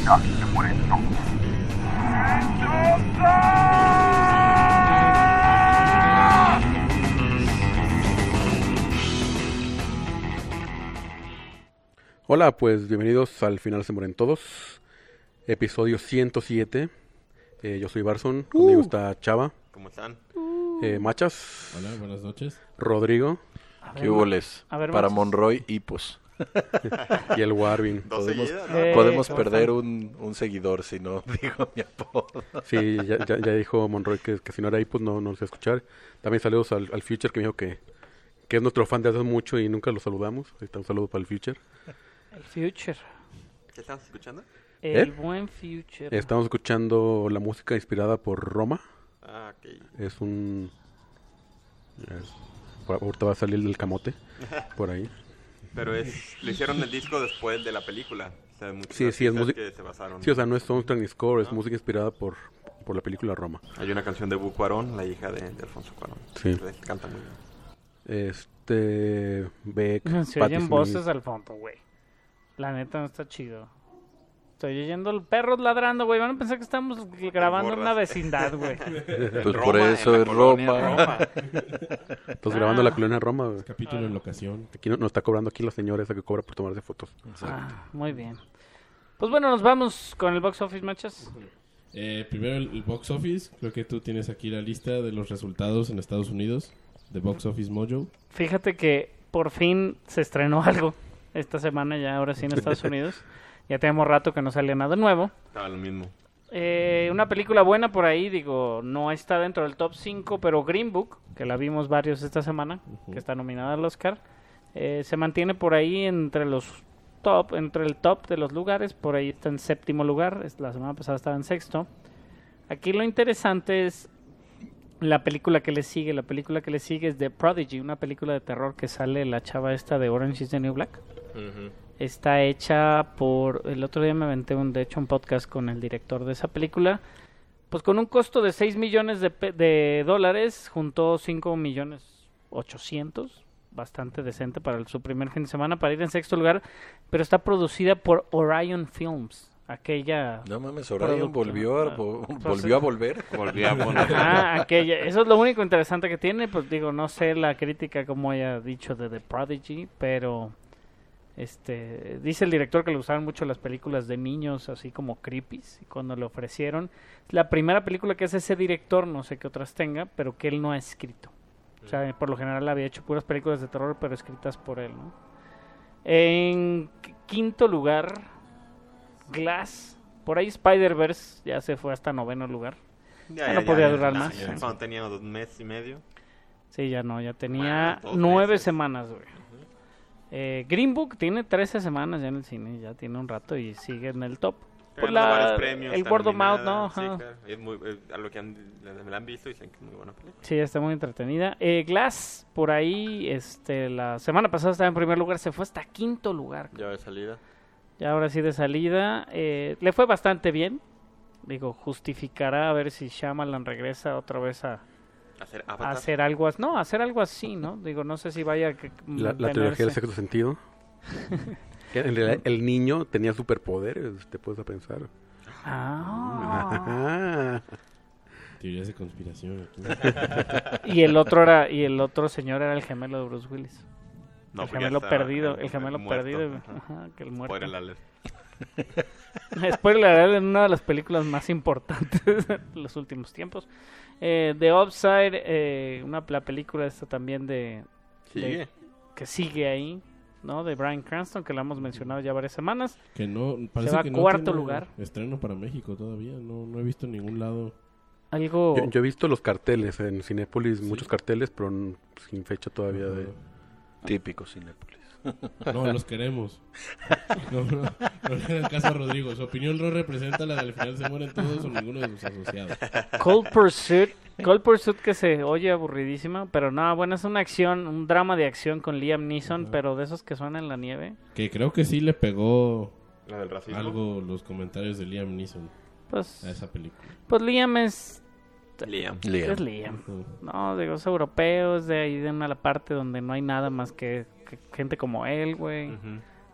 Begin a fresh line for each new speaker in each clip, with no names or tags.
final se mueren todos.
Hola, pues bienvenidos al Final se mueren todos, episodio 107. Yo soy Barson, conmigo está Chava.
¿Cómo están?
Machas.
Hola, buenas noches.
Rodrigo.
¿Qué huboles? Para
Machas.
Monroy y pues.
Y el Warvin.
Podemos perder un seguidor si no digo mi apodo.
Sí, ya dijo Monroy que si no era ahí, pues no nos iba a escuchar. También saludos al Future, que me dijo que es nuestro fan de hace mucho y nunca lo saludamos. Ahí está un saludo para el Future.
El Future.
¿Qué estamos escuchando?
El buen Future.
Estamos escuchando la música inspirada por Roma.
Ah, ok.
Es un... ahorita va a salir del camote, por ahí.
Pero lo hicieron el disco después de la película. O sea, muchos
Sí, es música.
que se basaron.
Sí, o sea, no es soundtrack ni score, es música inspirada por la película Roma.
Hay una canción de Bu Cuarón, la hija de Alfonso Cuarón.
Sí.
Canta muy bien.
Beck,
Se
Patti
oyen
Smith.
voces al fondo, güey. La neta no está chido. Estoy oyendo el perro ladrando, güey. Van a pensar que estamos grabando en una vecindad, güey.
Pues
Roma,
por eso
en la
es
colonia
Roma.
Estamos grabando la colonia Roma. Güey.
Capítulo en locación.
Aquí nos está cobrando aquí la señora esa que cobra por tomarse fotos.
Muy bien. Pues bueno, nos vamos con el box office, machas.
Primero el box office. Creo que tú tienes aquí la lista de los resultados en Estados Unidos. De Box Office Mojo.
Fíjate que por fin se estrenó algo esta semana ya, ahora sí en Estados Unidos. Ya tenemos rato que no salía nada nuevo.
Estaba lo mismo.
Una película buena por ahí, digo, no está dentro del top 5, pero Green Book, que la vimos varios esta semana, que está nominada al Oscar, se mantiene por ahí entre el top de los lugares, por ahí está en séptimo lugar, la semana pasada estaba en sexto. Aquí lo interesante es la película que le sigue es The Prodigy, una película de terror que sale la chava esta de Orange is the New Black. Está hecha por... El otro día me aventé un podcast con el director de esa película. Pues con un costo de 6 millones de dólares, juntó 5 millones 800. Bastante decente para su primer fin de semana, para ir en sexto lugar. Pero está producida por Orion Films. Aquella...
No mames, Orion volvió a volver.
Volví a poner.
Aquella. Eso es lo único interesante que tiene. Pues digo, no sé la crítica como haya dicho de The Prodigy, pero... dice el director que le gustaban mucho las películas de niños, así como creepies, y cuando le ofrecieron, la primera película que hace ese director, no sé qué otras tenga, pero que él no ha escrito. O sea, por lo general había hecho puras películas de terror, pero escritas por él, ¿no? En quinto lugar, Glass. Por ahí Spider-Verse ya se fue hasta noveno lugar. Ya no podía durar más.
Cuando tenía 2 meses y medio.
Sí, ya no, ya tenía
2
9
meses.
semanas, güey. Green Book tiene 13 semanas ya en el cine, ya tiene un rato y sigue en el top. Por
Ganó varios premios,
el
está
word of mouth,
nominada.
¿no? Ajá.
Sí, claro. Es muy, a lo que me la han visto dicen que es muy buena película.
Sí, está muy entretenida. Glass, por ahí, la semana pasada estaba en primer lugar, se fue hasta quinto lugar.
Ya de salida.
Ya ahora sí de salida. Le fue bastante bien. Digo, justificará a ver si Shyamalan regresa otra vez a hacer algo así. No, hacer algo así, ¿no? Digo, no sé si vaya a
La trilogía del sexto sentido. En realidad, el niño tenía superpoderes, te puedes pensar.
Teorías de conspiración aquí.
Y el otro señor era el gemelo de Bruce Willis.
No,
el
pues
gemelo
ya
perdido,
está,
el gemelo
muerto.
perdido.
Ajá.
Ajá, que el muerto.
Spoiler alert.
Spoiler alert, en una de las películas más importantes de los últimos tiempos. The Upside, la película esta también
Sigue.
que sigue ahí, ¿no? De Bryan Cranston, que la hemos mencionado ya varias semanas.
Que no, parece
Se va
que
a
no
cuarto
tiene
lugar.
estreno para México todavía. No he visto en ningún lado.
Algo...
Yo he visto los carteles en Cinépolis, muchos carteles, pero sin fecha todavía de...
Típico Cinépolis.
No, los queremos. No le hagan caso a Rodrigo. Su opinión no representa la del final se mueren todos o ninguno de sus asociados.
Cold Pursuit que se oye aburridísima, pero no, bueno, es una acción, un drama de acción con Liam Neeson, pero de esos que suenan en la nieve.
Que creo que sí le pegó
La del racismo.
algo los comentarios de Liam Neeson
Pues,
a esa película.
pues Liam es
Liam.
Es Liam. No, digo, es europeo, es de ahí de una parte donde no hay nada más que gente como él, güey.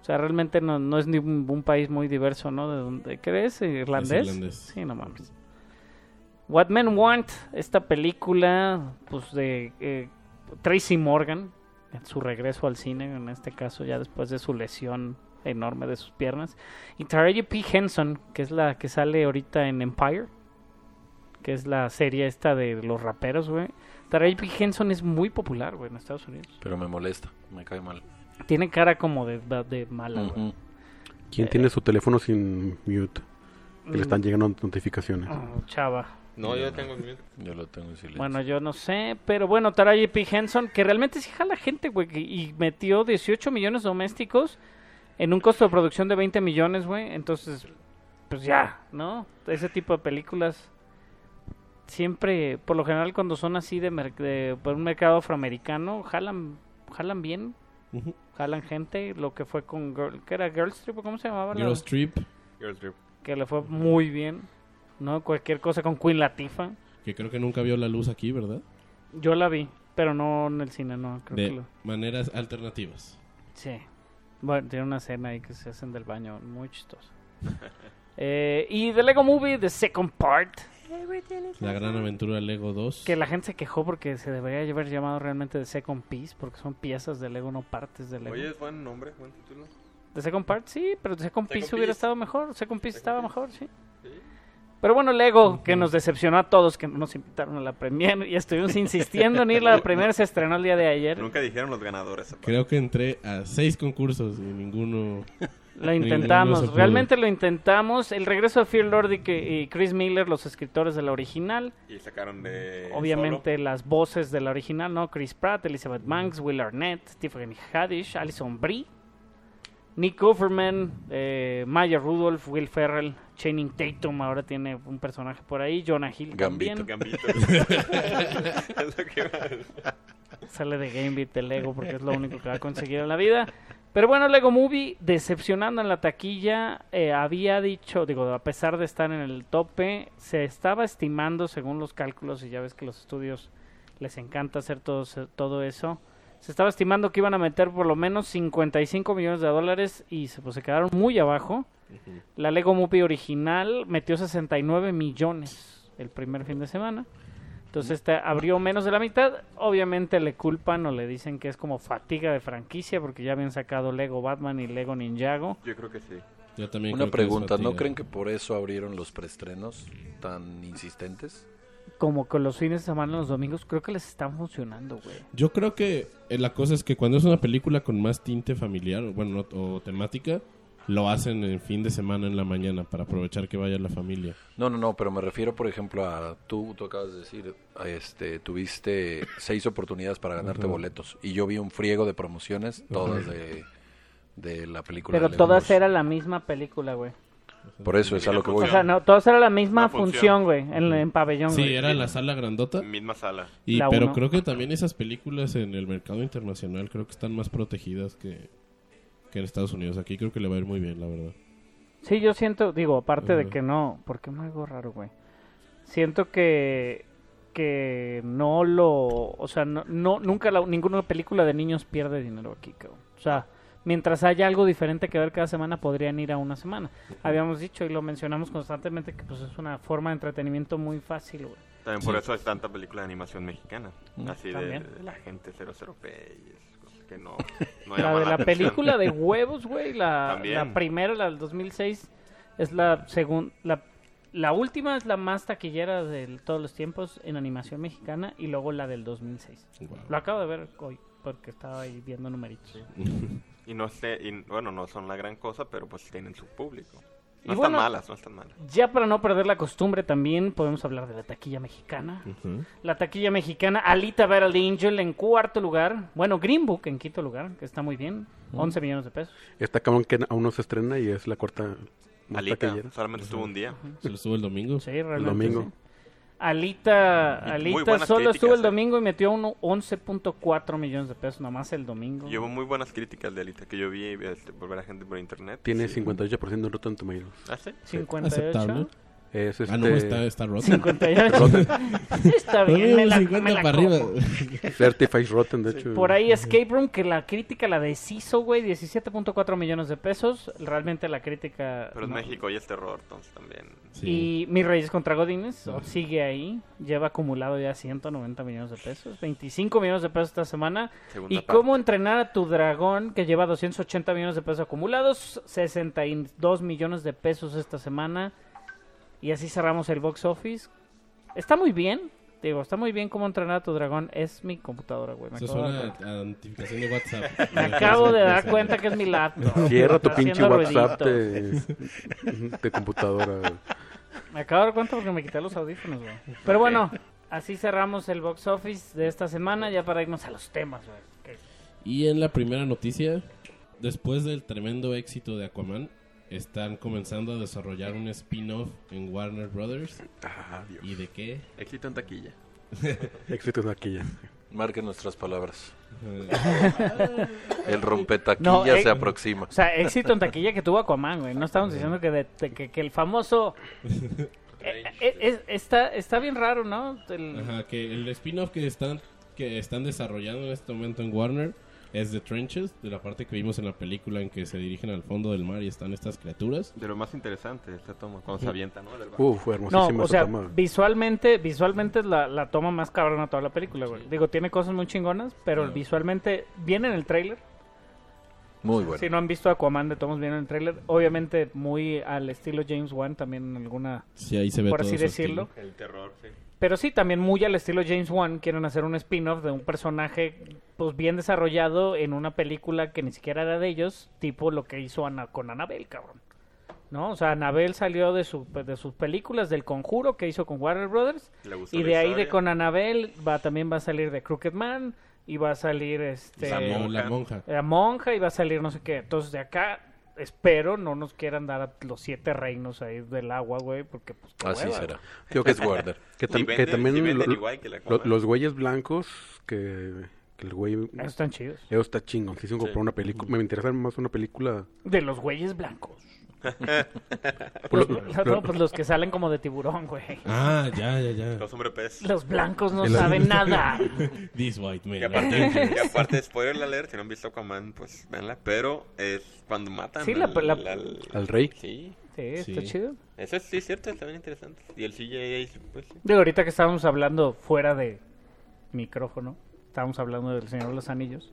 O sea, realmente no es ni un país muy diverso, ¿no? ¿De dónde crees? ¿Irlandés?
Es irlandés.
Sí, no mames. What Men Want, esta película, pues de Tracy Morgan, en su regreso al cine, en este caso ya después de su lesión enorme de sus piernas. Y Taraji P. Henson, que es la que sale ahorita en Empire, que es la serie esta de los raperos, güey. Taraji P. Henson es muy popular, güey, en Estados Unidos.
Pero me molesta, me cae mal.
Tiene cara como de mala, güey.
Ujú.
¿Quién tiene su teléfono sin mute? Que le están llegando notificaciones.
Chava.
No, yo tengo el mío.
Yo lo tengo en silencio.
Bueno, yo no sé, pero bueno, Taraji P. Henson, que realmente sí jala gente, güey, y metió 18 millones domésticos en un costo de producción de 20 millones, güey. Entonces, pues ya, ¿no? Ese tipo de películas siempre, por lo general, cuando son así por un mercado afroamericano, jalan bien,
Ujú.
jalan gente. Lo que fue con ¿qué era? Girls Trip, ¿cómo se llamaba?
Girls Trip,
Girls Trip.
Que le fue muy bien, ¿no? Cualquier cosa con Queen Latifah.
que creo que nunca vio la luz aquí, ¿verdad?
Yo la vi, pero no en el cine, no. Creo que
De maneras alternativas.
Sí. Bueno, tiene una escena ahí que se hacen del baño, muy chistosa. Y The Lego Movie, The Second Part,
La gran aventura Lego 2.
que la gente se quejó porque se debería haber llamado realmente The Second Piece, porque son piezas de Lego, no partes de Lego.
Oye, es buen nombre, buen título.
The Second Part, sí, pero The Second Piece
Second
hubiera
Piece.
estado mejor. Second Piece estaba
Piece.
mejor, sí.
Sí.
Pero bueno, Lego, que nos decepcionó a todos, que no nos invitaron a la premiere y estuvimos insistiendo en ir. La premiere se estrenó el día de ayer.
Nunca dijeron los ganadores. aparte.
Creo que entré a 6 concursos y ninguno...
Lo
Ninguno
intentamos,
se pudo.
realmente lo intentamos. El regreso de Fear Lord y Chris Miller, los escritores de la original.
Y sacaron de.
Obviamente las voces de la original, ¿no? Chris Pratt, Elizabeth Banks, Will Arnett, Stephen Haddish, Alison Brie, Nick Offerman, Maya Rudolph, Will Ferrell, Channing Tatum, ahora tiene un personaje por ahí, Jonah Hill
Gambito.
también.
Gambito. Es lo que más.
Sale de Gambit de Lego porque es lo único que va a conseguir en la vida. Pero bueno, Lego Movie, decepcionando en la taquilla, había dicho, digo, a pesar de estar en el tope, se estaba estimando según los cálculos, y ya ves que los estudios les encanta hacer todo eso, se estaba estimando que iban a meter por lo menos 55 millones de dólares y pues, se quedaron muy abajo. La Lego Movie original metió 69 millones el primer fin de semana. Entonces abrió menos de la mitad. Obviamente le culpan o le dicen que es como fatiga de franquicia porque ya habían sacado Lego Batman y Lego Ninjago.
Yo creo que sí.
Yo también
Una
creo que es
pregunta, ¿no
fatiga.
creen que por eso abrieron los preestrenos tan insistentes?
Como con los fines de semana, los domingos, creo que les están funcionando, güey.
Yo creo que la cosa es que cuando es una película con más tinte familiar, bueno, o temática, lo hacen en fin de semana en la mañana para aprovechar que vaya la familia.
No, pero me refiero, por ejemplo, a tú acabas de decir, tuviste 6 oportunidades para ganarte boletos y yo vi un friego de promociones, todas de la película.
Pero
de
todas
Lego.
eran la misma película, güey.
Por eso es a lo que voy.
O sea, no, todas eran la misma
Una
función,
función.
güey, en pabellón,
Sí,
güey.
era en la sala grandota.
Misma sala.
La
Pero
uno.
creo que también esas películas en el mercado internacional creo que están más protegidas que en Estados Unidos. Aquí creo que le va a ir muy bien, la verdad.
Sí, yo siento, digo, aparte de
Ajá.
que no, porque me algo raro, güey. Siento que no o sea, nunca ninguna película de niños pierde dinero aquí, cabrón. O sea, mientras haya algo diferente que ver cada semana, podrían ir a una semana. Habíamos dicho y lo mencionamos constantemente que pues es una forma de entretenimiento muy fácil, güey.
También por eso hay tanta película de animación mexicana. Así de
También.
la gente 00P y esas cosas que no
La
llaman
de la
atención.
película de huevos, güey, la
También.
primera, la del 2006, es la segunda, la última es la más taquillera de todos los tiempos en animación mexicana y luego la del 2006.
Wow.
Lo acabo de ver hoy porque estaba ahí viendo numeritos.
Y no sé, y bueno, no son la gran cosa, pero pues tienen su público.
Y
No
bueno,
están malas, no están malas.
Ya para no perder la costumbre también podemos hablar de la taquilla mexicana.
Ujú.
La taquilla mexicana, Alita Battle Angel en cuarto lugar. Bueno, Green Book en quinto lugar, que está muy bien. 11 millones de pesos.
Está cabrón que aún no se estrena y es la cuarta más
Alita,
taquillera.
solamente estuvo un día.
Se lo estuvo el domingo.
Sí, realmente.
domingo.
sí. Alita
muy buenas
solo estuvo el
críticas,
domingo y metió 11.4 millones de pesos nomás el domingo.
Y hubo muy buenas críticas de Alita que yo vi por ver a gente por internet.
Tiene
Sí.
58% de Rotten Tomatoes.
¿Ah, sí?
58.
Aceptable.
Es
No, está roto.
58. Está bien, me la
50 para arriba.
como.
Certified Rotten, de hecho.
Por ahí Escape Room, que la crítica la deshizo, güey, 17.4 millones de pesos. Realmente la crítica...
Pero es
no.
México y es terror, entonces también.
Sí.
Y Mis Reyes contra Godines sigue ahí. Lleva acumulado ya 190 millones de pesos. 25 millones de pesos esta semana.
Segunda
Y
parte.
Cómo entrenar a tu dragón, que lleva 280 millones de pesos acumulados. 62 millones de pesos esta semana. Y así cerramos el box office. Está muy bien. Digo, está muy bien Cómo entrenar a tu dragón. Es mi computadora, güey.
Eso suena a notificación de WhatsApp.
Me acabo de dar cuenta que es mi laptop.
Cierra tu
Está
pinche
haciendo
WhatsApp
ruiditos.
de computadora. Güey.
Me acabo de dar cuenta porque me quité los audífonos, güey. Pero bueno, así cerramos el box office de esta semana, ya para irnos a los temas, güey. Que-
Y en la primera noticia, después del tremendo éxito de Aquaman, están comenzando a desarrollar un spin-off en Warner Brothers.
Ah, Dios.
¿Y de qué?
Éxito en taquilla.
Éxito en aquella.
Marquen nuestras palabras.
Eh,
El rompetaquilla
No,
se aproxima.
O sea, éxito en taquilla que tuvo Aquaman, güey. No estamos diciendo que el famoso... está bien raro, ¿no?
Ajá, que el spin-off que están desarrollando en este momento en Warner es The Trenches, de la parte que vimos en la película en que se dirigen al fondo del mar y están estas criaturas.
De lo más interesante, esta toma, cuando se avienta, ¿no? Del barco.
Fue hermosísima
No, o
esa
sea,
toma.
visualmente es la toma más cabrona de toda la película, güey. Digo, tiene cosas muy chingonas, pero visualmente viene en el tráiler.
Muy bueno.
Si no han visto Aquaman, de todos viene en el tráiler. Obviamente muy al estilo James Wan, también en alguna...
Sí, ahí se ve
Por
todo
así
su
decirlo.
estilo.
El terror, sí.
Pero sí, también muy al estilo James Wan, quieren hacer un spin-off de un personaje pues bien desarrollado en una película que ni siquiera era de ellos, tipo lo que hizo con Annabelle, cabrón. ¿No? O sea, Annabelle salió de sus películas del Conjuro que hizo con Warner Brothers,
Le gustó
y
la
de ahí
historia.
de con Annabelle también va a salir de Crooked Man, y va a salir
La monja.
la monja, y va a salir no sé qué. Entonces de acá espero no nos quieran dar a los 7 reinos ahí del agua, güey, porque pues qué
Así
hueva.
será.
Digo
Es Warner.
Que,
Si
que
venden-
también
si venden
lo-
igual que la
lo-
Aquaman.
los güeyes blancos, que el güey...
Esos están chidos.
Eso está chingón. Si comprar una película. Me interesa más una película...
De los güeyes blancos.
Por
Pues los que salen como de tiburón, güey.
Ah, ya.
Los hombres pez.
Los blancos no
El-
saben nada.
This white man.
Y aparte, spoiler alert, si no han visto Aquaman, pues véanla. Pero es cuando matan
Sí,
al rey.
Sí,
Sí, está
Sí.
chido.
eso sí es cierto, está bien interesante. Y el CGI, pues sí.
Digo, ahorita que estábamos hablando fuera de micrófono, estábamos hablando del Señor de los Anillos.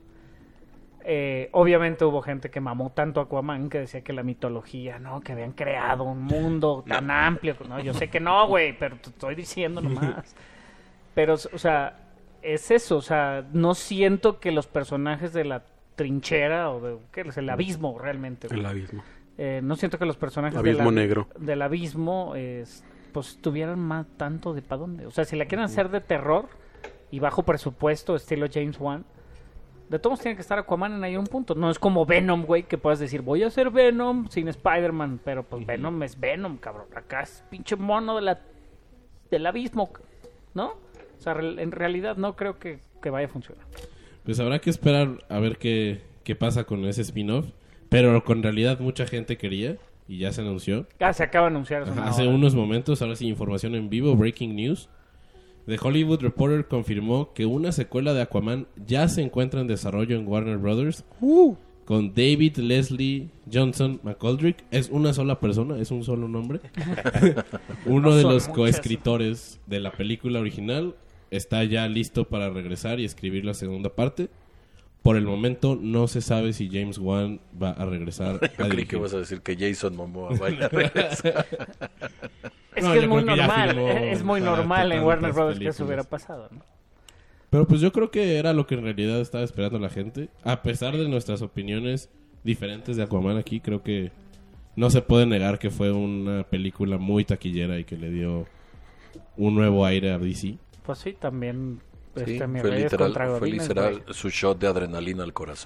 Obviamente hubo gente que mamó tanto a Aquaman que decía que la mitología, ¿no? Que habían creado un mundo tan amplio. No, yo sé que no, güey, pero te estoy diciendo nomás. Pero, o sea, es eso. O sea, no siento que los personajes de la trinchera o de ¿qué es? El abismo realmente, güey.
El abismo.
No siento que los personajes
Abismo negro.
del abismo pues tuvieran más tanto de para dónde. O sea, si la quieren hacer de terror y bajo presupuesto, estilo James Wan, de todos tiene que estar Aquaman en ahí un punto. No es como Venom, güey, que puedas decir, voy a hacer Venom sin Spider-Man, pero pues Venom es Venom, cabrón. Acá es pinche mono del abismo, ¿no? O sea, en realidad no creo que vaya a funcionar.
Pues habrá que esperar a ver qué pasa con ese spin-off. Pero con realidad mucha gente quería y ya se anunció.
Se acaba de anunciar hace
Ajá,
una
hace
hora.
unos momentos, ahora sí, información en vivo, breaking news. The Hollywood Reporter confirmó que una secuela de Aquaman ya se encuentra en desarrollo en Warner Brothers con David Leslie Johnson McGoldrick. Es una sola persona, es un solo nombre. Uno
No
de
son
los
muchas.
coescritores de la película original está ya listo para regresar y escribir la segunda parte. Por el momento no se sabe si James Wan va a regresar
Yo
a
creí que
dirigir.
ibas a decir que Jason Momoa vaya a regresar.
Es
No,
que es
yo
muy
creo que ya
normal,
firmó
es muy
para
normal en
tantas
Warner Brothers que
películas.
eso hubiera pasado, ¿no?
Pero pues yo creo que era lo que en realidad estaba esperando la gente. A pesar de nuestras opiniones diferentes de Aquaman aquí, creo que no se puede negar que fue una película muy taquillera y que le dio un nuevo aire a DC.
Pues sí, también
Sí,
Mi
fue
Reyes contra
literal
Godines,
su
güey.
shot de adrenalina al corazón.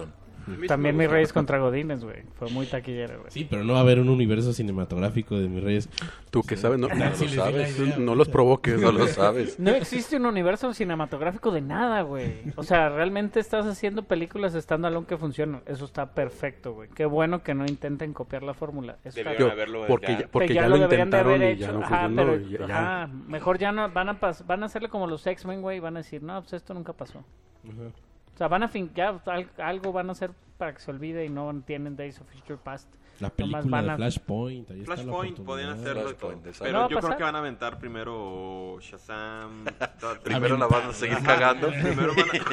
También Mis Reyes contra Godines, güey. Fue muy taquillero, güey.
Sí, pero no va a haber un universo cinematográfico de Mis Reyes.
Tú que sabes, no,
No lo sabes.
no los provoques.
No lo sabes.
No existe un universo cinematográfico de nada, güey. O sea, realmente estás haciendo películas standalone que funcionan. Eso está perfecto, güey. Qué bueno que no intenten copiar la fórmula. Eso está-
Debieron haberlo desde
Porque
antes.
porque
que
ya lo
deberían de
intentaron
haber
y ya
hecho.
no
Ajá,
funcionó.
pero,
y ya-
ajá, mejor ya no van a hacerle como los X-Men, güey, van a decir, "No, pues esto nunca pasó." O sea, algo van a hacer para que se olvide y no tienen Days of Future Past.
La
Nomás
película
van
de
a-
Flashpoint. Ahí está la
Flashpoint
oportunidad.
podían hacerlo y todo.
Flashpoint, exacto.
Pero
No va a
yo creo
pasar.
que van a aventar primero Shazam.
Primero la van a seguir cagando.
Primero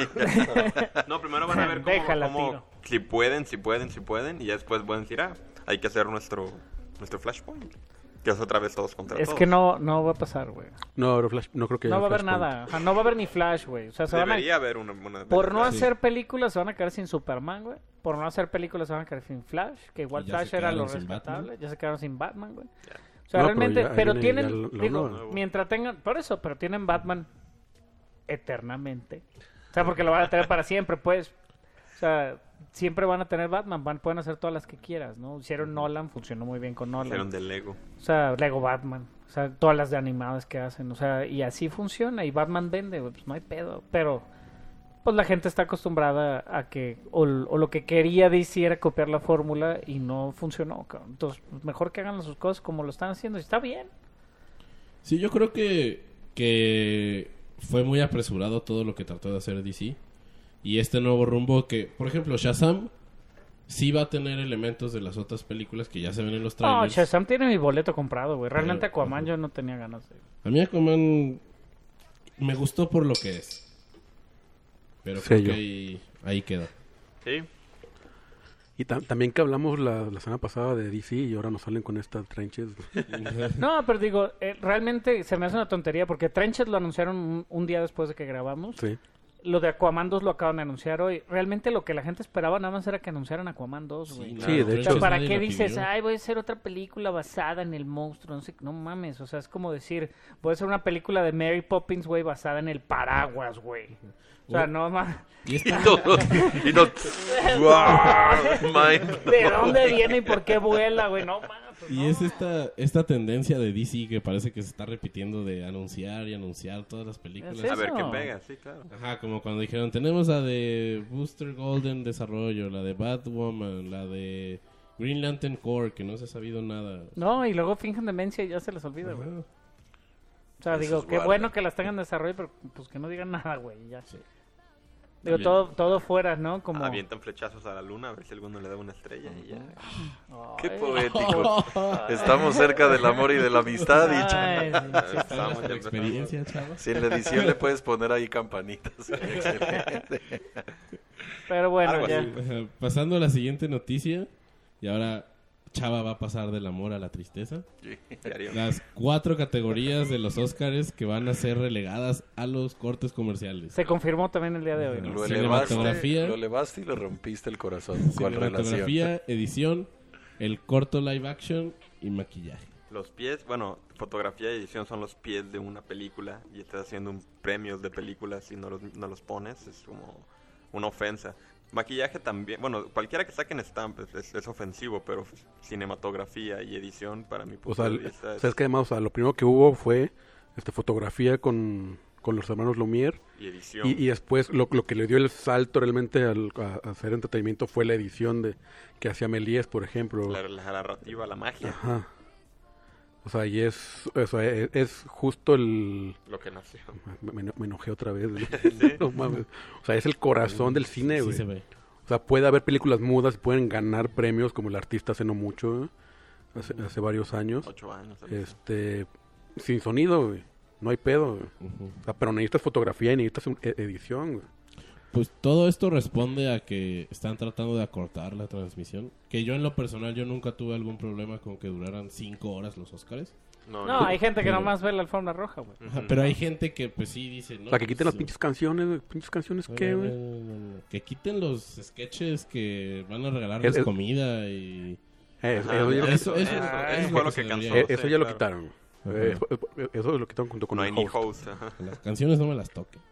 primero van a ver
Déjala,
cómo
tiro.
si pueden y ya después pueden decir, hay que hacer nuestro Flashpoint. Que es otra vez todos contra
Es
todos.
que no va a pasar, güey.
No, pero Flash, no creo que
No
haya
va a haber
Flashpoint.
nada. Ajá, no va a haber ni Flash, güey. O sea, se van a...
Debería haber una
Por no
Sí.
hacer películas se van a quedar sin Superman, güey. Por no hacer películas se van a quedar sin Flash, que igual
Y ya
Flash
se
era lo
quedaron sin
rescatable.
Batman.
Ya se quedaron sin Batman, güey. O sea,
No,
realmente,
pero
pero
ya viene
tienen,
ya la
digo,
nueva.
mientras tengan, por eso, pero tienen Batman eternamente. O sea, porque lo van a tener para siempre, pues. O sea, siempre van a tener Batman, pueden hacer todas las que quieras, ¿no? Hicieron Nolan, funcionó muy bien con Nolan.
Hicieron de Lego.
O sea, Lego Batman. O sea, todas las de animadas que hacen. O sea, y así funciona. Y Batman vende, güey. Pues no hay pedo. Pero, pues la gente está acostumbrada a que... O lo que quería DC era copiar la fórmula y no funcionó, cabrón. Entonces, pues, mejor que hagan sus cosas como lo están haciendo. Y está bien.
Sí, yo creo que fue muy apresurado todo lo que trató de hacer DC. Y este nuevo rumbo que, por ejemplo, Shazam sí va a tener elementos de las otras películas que ya se ven en los
No,
trailers.
Shazam tiene mi boleto comprado, güey. Realmente
Pero,
Aquaman yo no tenía ganas de...
A mí Aquaman me gustó por lo que es. Pero creo
Sello.
que ahí queda.
Sí.
Y también que hablamos la semana pasada de DC y ahora nos salen con estas trenches.
No, pero digo, realmente se me hace una tontería porque Trenches lo anunciaron un día después de que grabamos.
Sí.
Lo de Aquaman 2 lo acaban de anunciar hoy. Realmente lo que la gente esperaba nada más era que anunciaran Aquaman 2, güey.
Sí, de
O sea,
hecho.
¿para qué dices, ay, voy a hacer otra película basada en el monstruo? No sé, no mames, o sea, es como decir, voy a hacer una película de Mary Poppins, güey, basada en el paraguas, güey. O sea, no mames.
Y esta-
Y no. ¡Wow!
¿De dónde viene y por qué vuela, güey? No mames. pues
Y
no.
es esta tendencia de DC que parece que se está repitiendo de anunciar y anunciar todas las películas.
Es
A ver
eso.
qué pega, sí, claro.
Ajá, como cuando dijeron, tenemos la de Booster Gold en desarrollo, la de Batwoman, la de Green Lantern Corps, que no se ha sabido nada.
No, y luego fingen demencia y ya se les olvida, güey.
Ajá.
O sea,
Eso
digo,
es
qué
guarda.
bueno que las tengan en desarrollo, pero pues que no digan nada, güey, y ya.
Sí.
Digo,
También.
todo fuera, ¿no? Como...
Avientan flechazos a la luna a ver si alguno le da una estrella y ya.
¡Qué
Ay.
poético! Estamos cerca del amor y de la amistad. Y
Ay, sí,
Estamos
¿Por
ya
experiencia, chavos?
si en la edición le puedes poner ahí campanitas. Excelente.
pero bueno,
Algo
ya.
así.
Ajá, pasando a la siguiente noticia, y ahora Chava va a pasar del amor a la tristeza.
Diario.
Las 4 categorías de los Oscars que van a ser relegadas a los cortes comerciales.
Se confirmó también el día de hoy, ¿no?
Lo
Cinematografía.
elevaste y le rompiste el corazón. ¿Cuál relación?
Cinematografía, edición, el corto live action y maquillaje.
Los pies, bueno, fotografía y edición son los pies de una película y estás haciendo un premios de películas y no los pones, es como una ofensa. Maquillaje también, bueno, cualquiera que saquen Stamp es ofensivo, pero cinematografía y edición para mi
O
punto
sea,
de vista
es que además, o sea, lo primero que hubo fue fotografía con los hermanos Lumière
y edición.
y después lo que le dio el salto realmente a hacer entretenimiento fue la edición que hacía Méliès, por ejemplo.
La narrativa, la magia,
Ajá. O sea, y es justo el...
lo que nació.
Me enojé otra vez. No mames. O sea, es el corazón del cine,
Sí
güey.
se ve.
O sea, puede haber películas mudas, pueden ganar premios como el artista hace no mucho, hace varios años.
8 años. algo así.
Sin sonido, güey. No hay pedo, güey.
Ujú.
O sea, pero necesitas fotografía y necesitas edición, güey.
Pues todo esto responde a que están tratando de acortar la transmisión. Que yo en lo personal yo nunca tuve algún problema con que duraran 5 horas los Oscars.
No, hay gente que
Pero-
nomás ve la alfombra roja, güey.
Ajá, pero hay gente que pues sí dice... No,
O sea, que quiten las
sí.
pinches canciones, güey. ¿Pinches canciones qué, güey?
Que quiten los sketches que van a
El-
regalarles
el-
comida y...
Ajá,
Eso
Eso
fue lo
se
que
debería-
cansó.
eso
sí,
ya lo
claro.
quitaron.
Ajá.
Eso lo quitaron junto con
No hay
el
ni
host.
host. Ajá.
Las canciones no me las toque.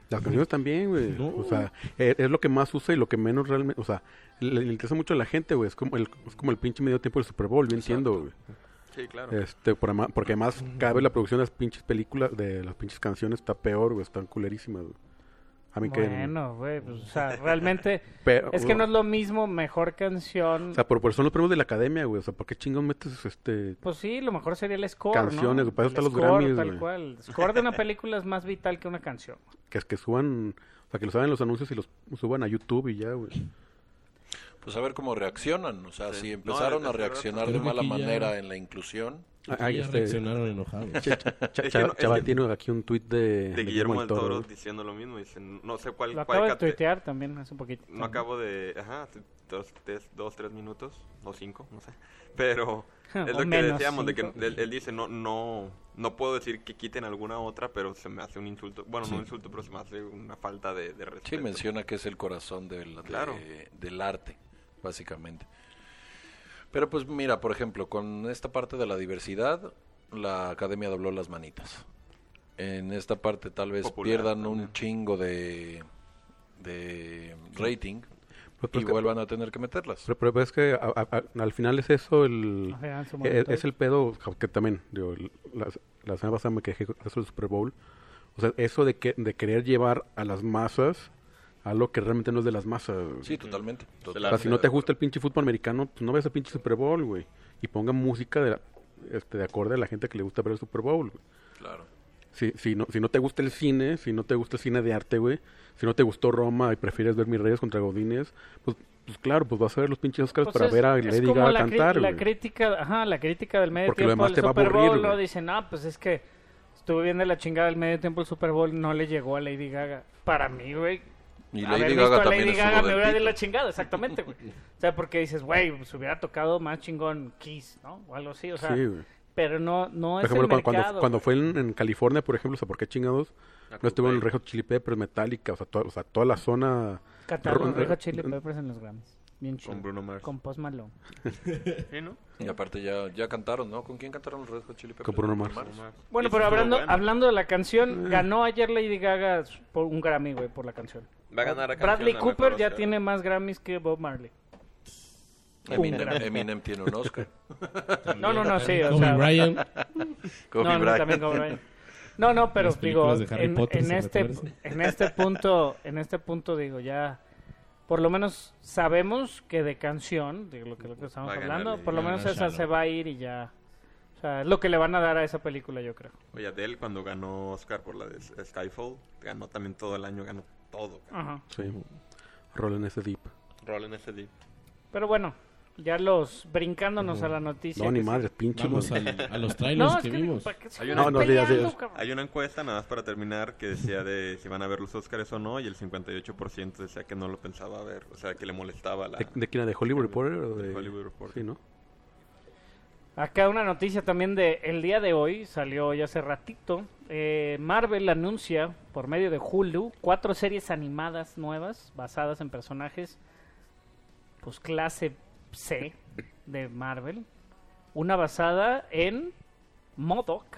Las canciones también, güey.
No.
O sea, es lo que más usa y lo que menos realmente... O sea, le interesa mucho a la gente, güey. Es como el pinche medio tiempo del Super Bowl, yo entiendo, güey.
Sí, claro.
Porque además cada vez la producción de las pinches películas, de las pinches canciones está peor, güey. Están culerísimas, güey. A mí
Bueno, güey, pues, o sea, realmente
Pero,
es que no es lo mismo mejor canción.
O sea, por eso son los premios de la academia, güey. O sea, ¿por qué chingón metes
Pues sí, lo mejor sería el score,
canciones,
¿no?
para eso
El
están los
score,
Grammys,
tal
güey.
cual. El score de una película es más vital que una canción.
que suban... O sea, que los hagan los anuncios y los suban a YouTube y ya, güey.
Pues a ver cómo reaccionan. O sea,
Sí.
si
No,
empezaron
de
a
verdad,
reaccionar
creo
de
que
mala
aquí ya-
manera en la inclusión.
Y ya reaccionaron enojados.
Chaval tiene aquí un tuit
De Guillermo del Toro
güey.
diciendo lo mismo. Dicen, no sé cuál
Lo acabo de
cate-
tuitear también hace un poquito.
No acabo de... Ajá, hace 2-3 minutos. O 5, no sé. Pero es
O
lo que
menos
decíamos. De que
5.
él dice, no puedo decir que quiten alguna otra, pero se me hace un insulto. Bueno, no un insulto, pero se me hace una falta de respeto.
Sí, menciona que es el corazón
Claro.
del arte, básicamente. Pero pues mira, por ejemplo, con esta parte de la diversidad, la academia dobló las manitas. En esta parte tal vez
Popular
pierdan
también.
un chingo de rating
Pero
y vuelvan a tener que meterlas.
Pero es que al final es eso
Ajá, en su momento.
es el pedo que también digo, la semana pasada me quejé con eso del Super Bowl. O sea, eso de querer llevar a las masas a lo que realmente no es de las masas.
Sí, totalmente.
O sea, si no te gusta el pinche fútbol americano, pues no ves el pinche Super Bowl, güey. Y pongan música de acorde a la gente que le gusta ver el Super Bowl, güey.
Claro.
Si no te gusta el cine, si no te gusta el cine de arte, güey, si no te gustó Roma y prefieres ver Mis Reyes contra Godines, pues claro, pues vas a ver los pinches Oscars
Pues
para ver a
es
Lady
como
Gaga
la
cantar,
la
güey.
crítica, la crítica del medio
Porque lo
tiempo
demás
del
te va a
Super
aburrir,
Bowl, lo
güey.
dicen, no, pues es que estuve viendo la chingada del medio tiempo del Super Bowl, no le llegó a Lady Gaga. Para mí, güey,
Y
haber
Lady
visto
Gaga
a
también
Lady
estuvo
Gaga me
del
hubiera de
pito.
la chingada, exactamente, güey. O sea, porque dices, güey, pues hubiera tocado más chingón Kiss, ¿no? O algo así, o sea,
Sí, güey.
pero no
Por
es
ejemplo,
el mercado.
cuando fue en California, por ejemplo, o sea, ¿por qué chingados? No estuvo en el Red Hot Chili Peppers, Metallica, o sea, toda la zona...
Cantaron
Ro-
Red Hot Chili Peppers en los Grammys. Bien chido.
Con Bruno Mars.
Con Post Malone.
Sí, ¿no?
Y aparte ya cantaron, ¿no? ¿Con quién cantaron los Red Hot Chili Peppers?
Con Bruno Mars.
Bueno,
Y
pero
estuvo
hablando,
bueno.
hablando de la canción, ganó ayer Lady Gaga por un Grammy, güey, por la canción.
Va a ganar a
Bradley
canción, a
Cooper
mejor
ya
Oscar.
tiene más Grammys que Bob Marley.
Eminem tiene un Oscar.
No, sí, o
Kobe
sea...
Bryant.
Kobe
No,
Bryant.
también Kobe Bryant. No, pero
Las
digo,
películas de Harry Potter se retuercen.
en este punto digo, ya por lo menos sabemos que de canción, de lo que estamos
Va a ganar
hablando,
Lady
por lo
Gaga.
menos esa
Shallow.
se va a ir y ya. O sea, es lo que le van a dar a esa película, yo creo.
Oye, Adele cuando ganó Oscar por la de Skyfall, ganó también todo el año, ganó todo.
Ajá.
Sí. Roll en ese deep.
Roll en ese deep.
Pero bueno, ya brincándonos a la noticia.
No, ni
que
madre, pinche.
Vamos
güey.
a los
sí.
trailers
No, es
que
que
vimos.
¿para qué se
Hay
andan
una-
No, digas,
peleando,
digas.
cabrón?
Hay una encuesta, nada más para terminar, que decía de si van a ver los Oscars o no, y el 58% decía que no lo pensaba ver, o sea, que le molestaba la...
¿De quién? ¿De Hollywood Reporter o de...?
Hollywood Reporter.
Sí, ¿no?
Acá una noticia también de el día de hoy, salió ya hace ratito. Marvel anuncia por medio de Hulu 4 series animadas nuevas basadas en personajes pues clase C de Marvel. Una basada en MODOK.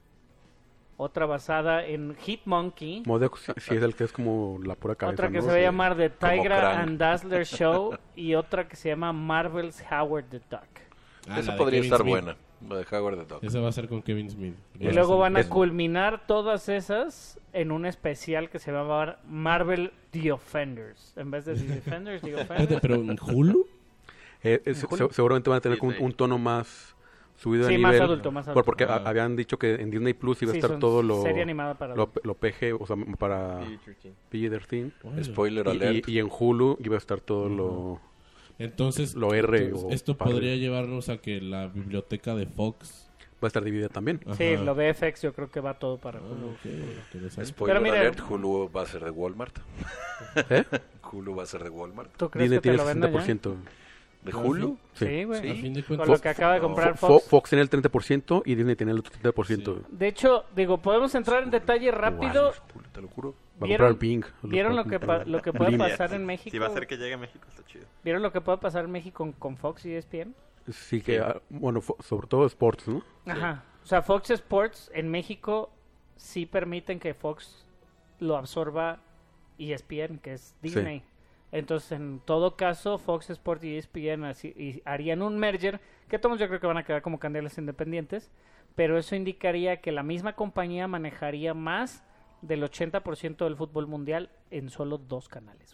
Otra basada en Hitmonkey.
Modok sí es el que es como la pura cabeza,
Otra que
¿no?
se va a
Sí.
llamar The
Como
Tigra
Krang.
and Dazzler Show. Y otra que se llama Marvel's Howard the Duck.
Ah,
Esa
la de
podría
Kevin
estar
Smith.
buena. La de Howard the Duck.
Esa va a ser con Kevin Smith.
Y luego van a
Es-
culminar todas esas en un especial que se va a llamar Marvel The Offenders. En vez de The Defenders, The
Espérate,
Offenders.
pero en Hulu.
Seguramente van a tener
Disney.
un tono más subido
Sí,
de
más
nivel.
adulto, más adulto.
Porque
Ah.
habían dicho que en Disney Plus iba a
Sí,
estar
son
todo lo...
serie animada para
Lo,
adultos.
lo PG, o sea, para PG-13.
Órale.
Spoiler alert.
Y en Hulu iba a estar todo lo...
Entonces,
Lo R
entonces,
o
esto
padre.
podría llevarnos a que la biblioteca de Fox.
Va a estar dividida también.
Sí,
Ajá.
lo de FX yo creo que va todo para
Ah,
Hulu.
ok, interesante.
Spoiler
Pero mira-
alert, Hulu va a ser de Walmart.
¿Eh?
Hulu va a ser de Walmart.
¿Tú crees
Disney
que te
tiene
lo
el
vendan ya?
60%.
¿De
No,
Hulu?
Sí, güey.
Sí.
A fin de
Con
cuentas,
lo que acaba de
no.
comprar Fox.
Fox tiene el 30% y Disney tiene el otro 30%.
De hecho, digo, podemos entrar en detalle rápido.
Hulu, te lo juro.
Va a
¿Vieron-
comprar Bing.
¿Vieron lo que, lo que puede
Blim.
pasar en México?
Si va a ser que llegue a México, está chido.
¿Vieron lo que puede pasar en México con Fox y ESPN?
Sí que, bueno, sobre todo Sports, ¿no?
Ajá. O sea, Fox Sports en México sí permiten que Fox lo absorba ESPN, que es Disney. Entonces, en todo caso, Fox Sports y ESPN harían un merger, que todos yo creo que van a quedar como canales independientes, pero eso indicaría que la misma compañía manejaría más del 80% del fútbol mundial en solo 2 canales.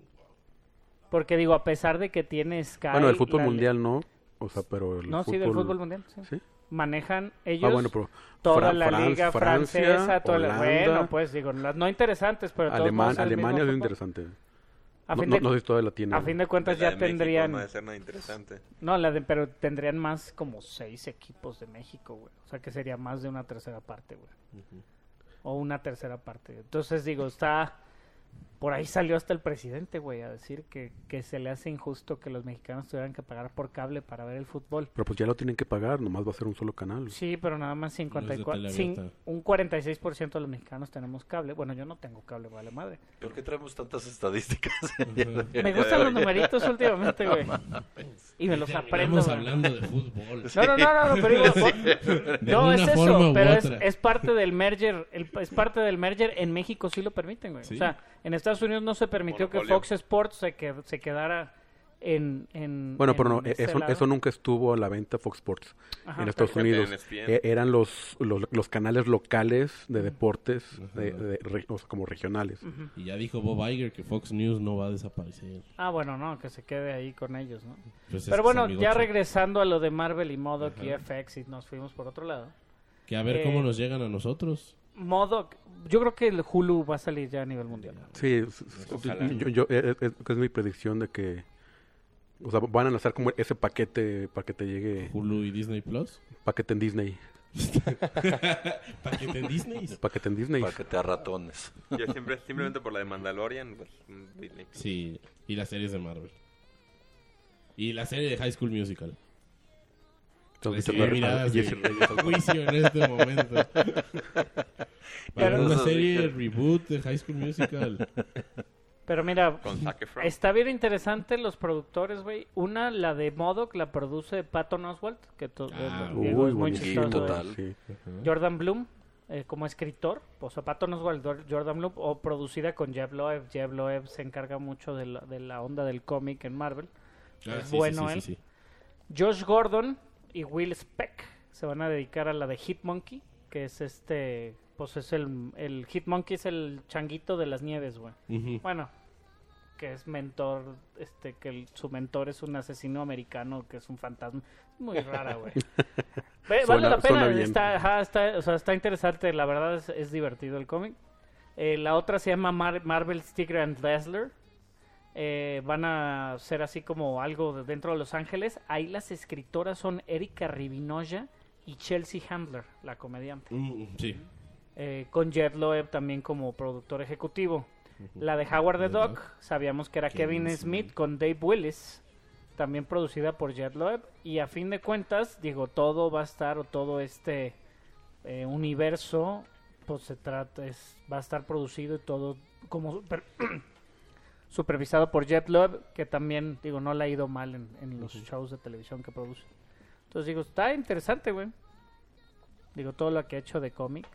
Porque digo, a pesar de que tiene Sky...
Bueno, el fútbol mundial no, o sea, pero el
No,
fútbol...
sí, del fútbol mundial, sí.
¿Sí?
Manejan ellos
bueno, pero
toda la liga
Francia,
francesa, toda
Holanda,
bueno, pues digo, las no interesantes, pero todos modos es el
Alemania es
mismo
interesante.
A
No,
fin
no,
de-
no sé si todavía la tiene.
A fin de cuentas
La
ya
de México
tendrían...
No debe ser nada interesante.
No, pero tendrían más como 6 equipos de México, güey. O sea que sería más de una tercera parte, güey. O una tercera parte. Entonces, digo, está... Por ahí salió hasta el presidente, güey, a decir que se le hace injusto que los mexicanos tuvieran que pagar por cable para ver el fútbol.
Pero pues ya lo tienen que pagar, nomás va a ser un solo canal.
Sí, pero nada más 54...
No es de tele abierta.
un 46% de los mexicanos tenemos cable. Bueno, yo no tengo cable, vale madre.
¿Por qué traemos tantas estadísticas?
Me gustan los numeritos últimamente, güey. Y me los aprendo,
Estamos
güey.
hablando de fútbol.
No, pero digo,
De
no,
una
es
forma
eso,
u
pero
otra.
es parte del merger, es parte del merger, en México sí lo permiten, güey.
Sí.
O sea, en Estados Unidos no se permitió que
Monopolio.
Fox Sports se quedara en
Bueno, pero no,
ese lado.
eso nunca estuvo a la venta Fox Sports
Ajá,
en Estados
pero-
Unidos.
En ESPN.
Eran los canales locales de deportes, o sea, como regionales.
Y ya dijo Bob Iger que Fox News no va a desaparecer.
Ah, bueno, no, que se quede ahí con ellos, ¿no?
Pues es
Pero
que
bueno,
es
ya
amigocho.
regresando a lo de Marvel y MODOK y FX y nos fuimos por otro lado.
Que a ver cómo nos llegan a nosotros.
MODOK, yo creo que el Hulu va a salir ya a nivel mundial.
Sí,
Ojalá.
es mi predicción de que, o sea, van a lanzar como ese paquete para que te llegue,
Hulu y Disney Plus.
paquete en Disney,
Paquete en Disney.
paquete en Disney.
Para que te ratones.
Yo simplemente por la de Mandalorian, pues Disney.
Sí, y las series de Marvel. Y la serie de High School Musical.
Entonces,
Recibí miradas de
Jesse Reyes.
juicio en este momento. Para
Pero-
una serie reboot de High School Musical.
Pero mira,
Con Zac Efron.
está bien interesante los productores, güey. Una, la de MODOK, la produce Patton Oswalt, que Diego
Uy,
es muy
buenísimo,
chistoso.
total.
sí.
Jordan Bloom, como escritor, o sea, Patton Oswalt, Jordan Bloom, o producida con Jeb Loeb. Jeb Loeb se encarga mucho de la onda del cómic en Marvel. Es bueno él.
sí.
Josh Gordon y Will Speck se van a dedicar a la de Hitmonkey, que es pues es el Hitmonkey es el changuito de las nieves, güey.
Ujú.
Bueno, que es mentor, su mentor es un asesino americano que es un fantasma. Es muy rara, güey. Vale
Suena-
la pena,
suena bien.
está interesante, la verdad es divertido el cómic. La otra se llama Marvel's Tigre and Dazzler. Van a ser así como algo dentro de Los Ángeles. Ahí las escritoras son Erika Rivinoya y Chelsea Handler, la comediante.
Sí.
Con Jed Loeb también como productor ejecutivo. La de Howard the Duck, sabíamos que era Kevin Smith con Dave Willis, también producida por Jed Loeb. Y a fin de cuentas, digo, todo va a estar, o todo este universo, pues va a estar producido y todo como supervisado por Jed Loeb, que también, digo, no le ha ido mal en los shows de televisión que produce. Entonces digo, está interesante, güey. Digo, todo lo que ha hecho de cómic,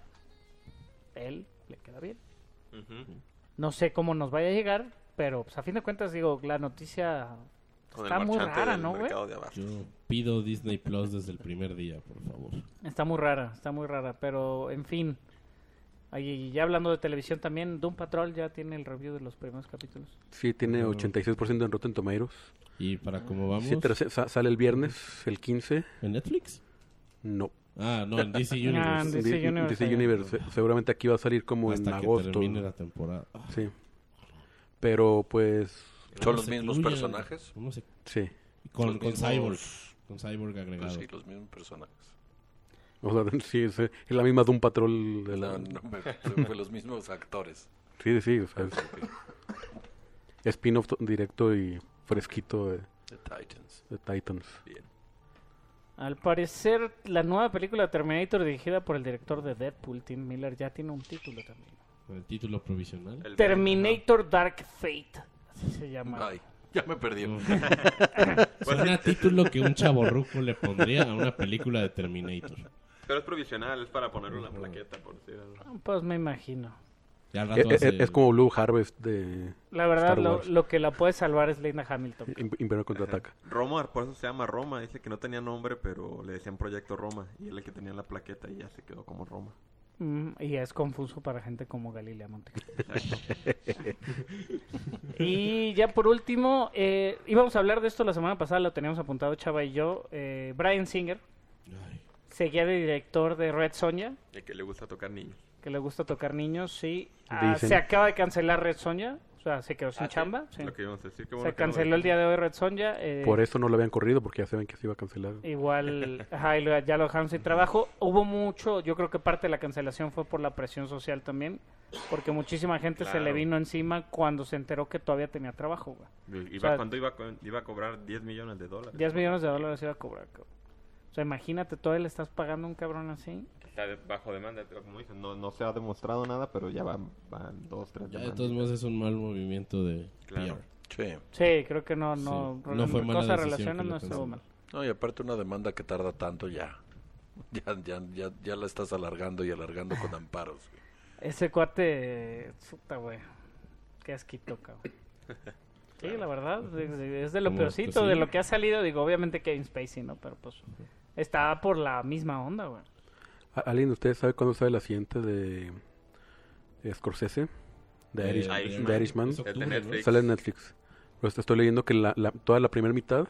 él le queda bien.
Ujú.
No sé cómo nos vaya a llegar, pero pues a fin de cuentas, digo, la noticia
Con
está
el
muy
marchante
rara,
del
¿no, güey?
mercado de abasto.
Yo pido Disney Plus desde el primer día, por favor.
Está muy rara, pero en fin. Ahí, ya hablando de televisión también, Doom Patrol ya tiene el review de los primeros capítulos.
Sí, tiene 86% en Rotten Tomatoes.
Y para cómo vamos,
Sí, sale el viernes, el 15.
¿en Netflix?
No.
Ah, no, en DC
Ah,
Universe.
en DC Universe.
DC Universe. Seguramente aquí va a salir como
Hasta
en
que
agosto.
termine la temporada. Ah,
Sí. Pero pues,
¿Son
¿cómo
los
se
mismos
incluyen?
personajes?
¿Cómo se-
sí.
Con
Los mismos-
Cyborg. Con Cyborg
Pues
agregado.
sí, los mismos personajes.
O sea, sí, es la misma Doom Patrol. De la...
No, fue los mismos actores.
Sí, sí, o sea, es spin-off directo y fresquito
The Titans.
de Titans.
Bien.
Al parecer, la nueva película Terminator, dirigida por el director de Deadpool, Tim Miller, ya tiene un título también.
El título provisional.
El
Terminator Dark Fate, así se llama.
Ay, ya me perdí.
Suena título que un chavorruco le pondría a una película de Terminator.
Pero es provisional, es para ponerle una plaqueta, por decir algo.
Pues me imagino.
Ya al rato hace-
Es como Blue Harvest de
La verdad,
Star Wars.
lo que la puede salvar es Linda Hamilton.
Imperio Contraataca.
Roma, por eso se llama Roma. Dice que no tenía nombre, pero le decían Proyecto Roma. Y él el que tenía la plaqueta y ya se quedó como Roma.
Y es confuso para gente como Galilea Montijo. Y ya por último, íbamos a hablar de esto la semana pasada, lo teníamos apuntado Chava y yo. Bryan Singer
Ay,
seguía de director de Red Sonja,
Y que le gusta tocar niños.
que le gusta tocar niños, sí.
Dicen.
Se acaba de cancelar Red Sonja, o sea, se quedó sin chamba. Sí.
Lo que íbamos a decir. Qué bueno
Se
que no
canceló
lo
el día de hoy Red Sonja.
Por eso no lo habían corrido, porque ya saben que se iba a cancelar.
Igual, ajá, y ya lo dejaron sin trabajo. Hubo mucho, yo creo que parte de la cancelación fue por la presión social también, porque muchísima gente se le
Claro.
vino encima cuando se enteró que todavía tenía trabajo, güey.
Iba,
o sea,
¿Cuánto iba a cobrar? $10 millones.
10 millones de dólares iba a cobrar, cabrón. O sea, imagínate, todavía le estás pagando a un cabrón así.
Está bajo demanda, como dicen. No se ha demostrado nada, pero ya van 2, 3
ya de
demandas.
todos modos es un mal movimiento de
Claro.
PR.
Sí.
Sí, creo que no
Sí, no fue mala
cosa de
decisión
relaciones
que
no
lo
estuvo
canceló.
mal.
No, y aparte una demanda que tarda tanto ya la estás alargando y alargando con amparos. güey.
Ese cuate, puta, güey. Qué asquito, cabrón. Sí, la verdad, es de lo
Como,
peorcito,
pues, sí.
de lo que ha salido. Digo, obviamente Kevin Spacey, ¿no? Pero pues está por la misma onda, güey.
¿Alguien de ustedes sabe cuándo sale la siguiente de Scorsese? De Irishman.
Es octubre,
El de
¿no?
Netflix.
Sale en Netflix. Pues estoy leyendo que toda la primera mitad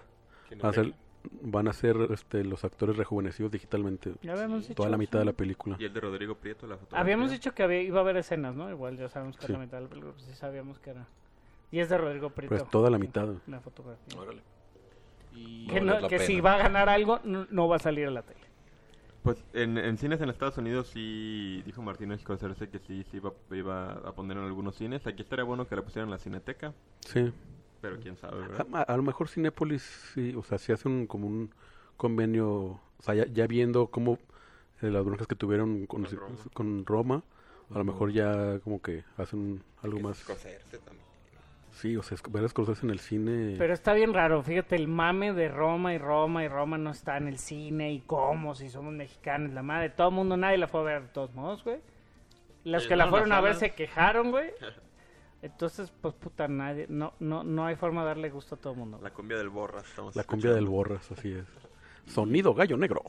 van a ser los actores rejuvenecidos digitalmente.
Ya habíamos dicho
Toda la mitad de la
eso.
película.
Y el de Rodrigo Prieto, la fotografía.
Habíamos dicho que iba a haber escenas, ¿no? Igual ya sabemos que
Sí.
la mitad de la película, pues sí sabíamos que era. Y es de Rodrigo Prieto.
Pues toda la mitad.
La fotografía.
Órale.
Y-
Que,
vale la
que si
pena.
va a ganar algo, no va a salir a la tele.
Pues en cines en Estados Unidos sí dijo Martínez Scorsese que sí iba a poner en algunos cines. Aquí estaría bueno que la pusieran en la Cineteca,
Sí.
pero quién sabe, ¿verdad?
A lo mejor Cinépolis, sí, o sea, si hace como un convenio, o sea, ya viendo cómo las broncas que tuvieron con Roma, a lo mejor ya como que hacen algo más.
Scorsese también.
Sí, o sea, ver Scorsese en el cine.
Pero está bien raro, fíjate, el mame de Roma y Roma no está en el cine y cómo, si somos mexicanos, la madre, todo el mundo, nadie la fue a ver de todos modos, güey. Las
Oye,
que la
no,
fueron
no,
a ver
no.
se quejaron, güey. Entonces, pues puta, nadie, no hay forma de darle gusto a todo el mundo.
La cumbia del Borras. Estamos
La cumbia del
escuchando.
Borras, así es. Sonido gallo negro.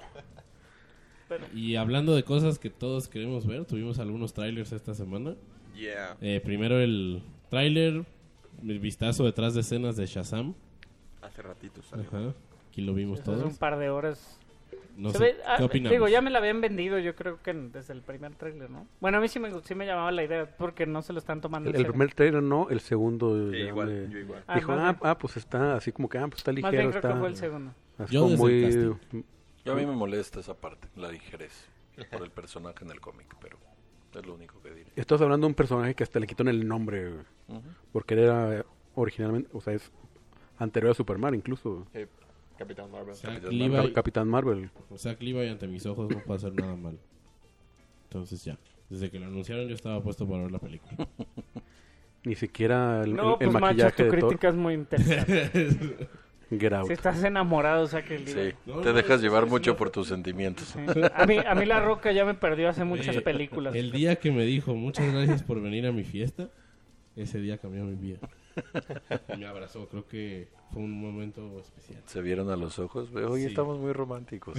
Y hablando de cosas que todos queremos ver, tuvimos algunos trailers esta semana.
Yeah.
Primero el tráiler, el vistazo detrás de escenas de Shazam.
Hace ratito salió.
Ajá. Aquí lo vimos
Hace un
todos.
par de horas.
No
Se
sé,
ve-
¿qué opinamos?
digo, ya me la habían vendido, yo creo que desde el primer trailer, ¿no? Bueno, a mí sí me llamaba la idea, porque no se lo están tomando en
El
serio.
primer trailer no, el segundo.
Sí,
ya
igual, yo igual.
Dijo,
más bien-
pues está así como que, pues está
Más
ligero.
bien creo
está,
que fue el segundo.
así
Yo
como
desde
muy.
el casting.
Yo a mí me molesta esa parte, la ligerez, por el personaje en el cómic, pero es lo único que diré.
Estás hablando de un personaje que hasta le quitaron el nombre, güey,
Ujú.
porque él era originalmente, o sea, es anterior a Superman incluso.
Capitán Marvel.
Zach
Capitán
Levi,
Capitán Marvel.
Zach Levi ante mis ojos no puede hacer nada mal. Entonces ya, desde que lo anunciaron yo estaba puesto para ver la película.
Ni siquiera el,
No,
el
pues manchas,
maquillaje
tu
de Thor.
crítica es muy interesante.
Get Out.
Si estás enamorado, saca el libro.
Sí,
No,
te
no,
dejas
es-
llevar
es-
mucho
no.
por tus sentimientos.
Sí. A mí La Roca ya me perdió hace muchas películas.
El día que me dijo muchas gracias por venir a mi fiesta, ese día cambió mi vida. Y me abrazó, creo que fue un momento especial.
Se vieron a los ojos, hoy
Sí.
estamos muy románticos.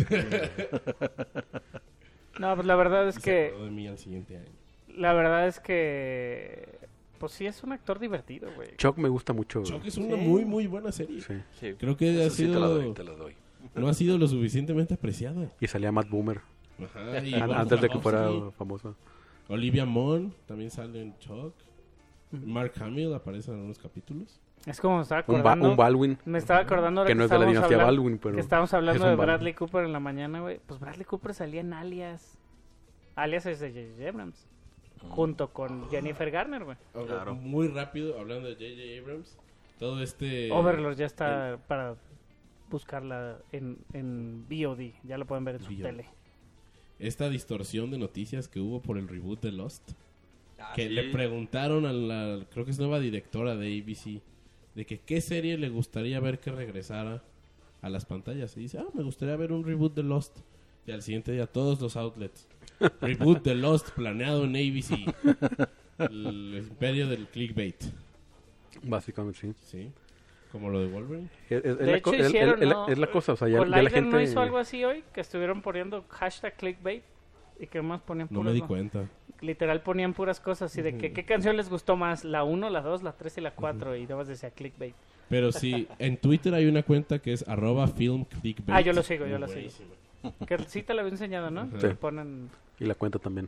No, pues la verdad es
Y se
que...
acordó de mí al siguiente año.
La verdad es que... Pues sí, es un actor divertido, güey.
Chuck me gusta mucho.
Chuck es una
Sí.
muy muy buena serie.
Sí.
Sí.
Creo que ha
Eso sí te la
sido
doy, te la doy.
no ha sido lo suficientemente apreciada.
Y salía Matt Boomer
Ajá, y
antes de que fuera
Wachowski,
famosa.
Olivia Munn también sale en Chuck. Mark Hamill aparece en algunos capítulos.
Es como me estaba
Un
acordando...
Baldwin.
Me estaba acordando ahora
Que no es de la
estábamos
dinastía
hablando-
Baldwin, pero
que estábamos hablando
es un
de
Baldwin.
Bradley Cooper en la mañana, güey. Pues Bradley Cooper salía en Alias. Alias es de J.J. Abrams. Junto con Jennifer Garner, güey.
Claro.
Muy rápido, hablando de J.J. Abrams, todo este...
Overlord ya está para buscarla en VOD. Ya lo pueden ver en su
VOD.
tele.
Esta distorsión de noticias que hubo por el reboot de Lost. Que
sí.
le preguntaron a la, creo que es nueva directora de ABC, de que qué serie le gustaría ver que regresara a las pantallas. Y dice, me gustaría ver un reboot de Lost. Y al siguiente día todos los outlets. Reboot de Lost planeado en ABC. El imperio del clickbait.
Básicamente, sí.
Sí. Como lo de Wolverine.
De hecho, hicieron, ¿no?
Es la cosa, o sea, ya la
Collider
gente...
no hizo algo así hoy, que estuvieron poniendo hashtag clickbait y que más ponían
No
puras,
me di cuenta.
literal ponían puras cosas así de que qué canción les gustó más, la 1, la 2, la 3 y la 4 y además decía clickbait.
Pero sí, en Twitter hay una cuenta que es @filmclickbait.
Ah, yo lo sigo, yo lo sigo.
Buenísimo.
Que sí te lo había enseñado, ¿no?
Sí.
Que ponen...
Y la cuenta también.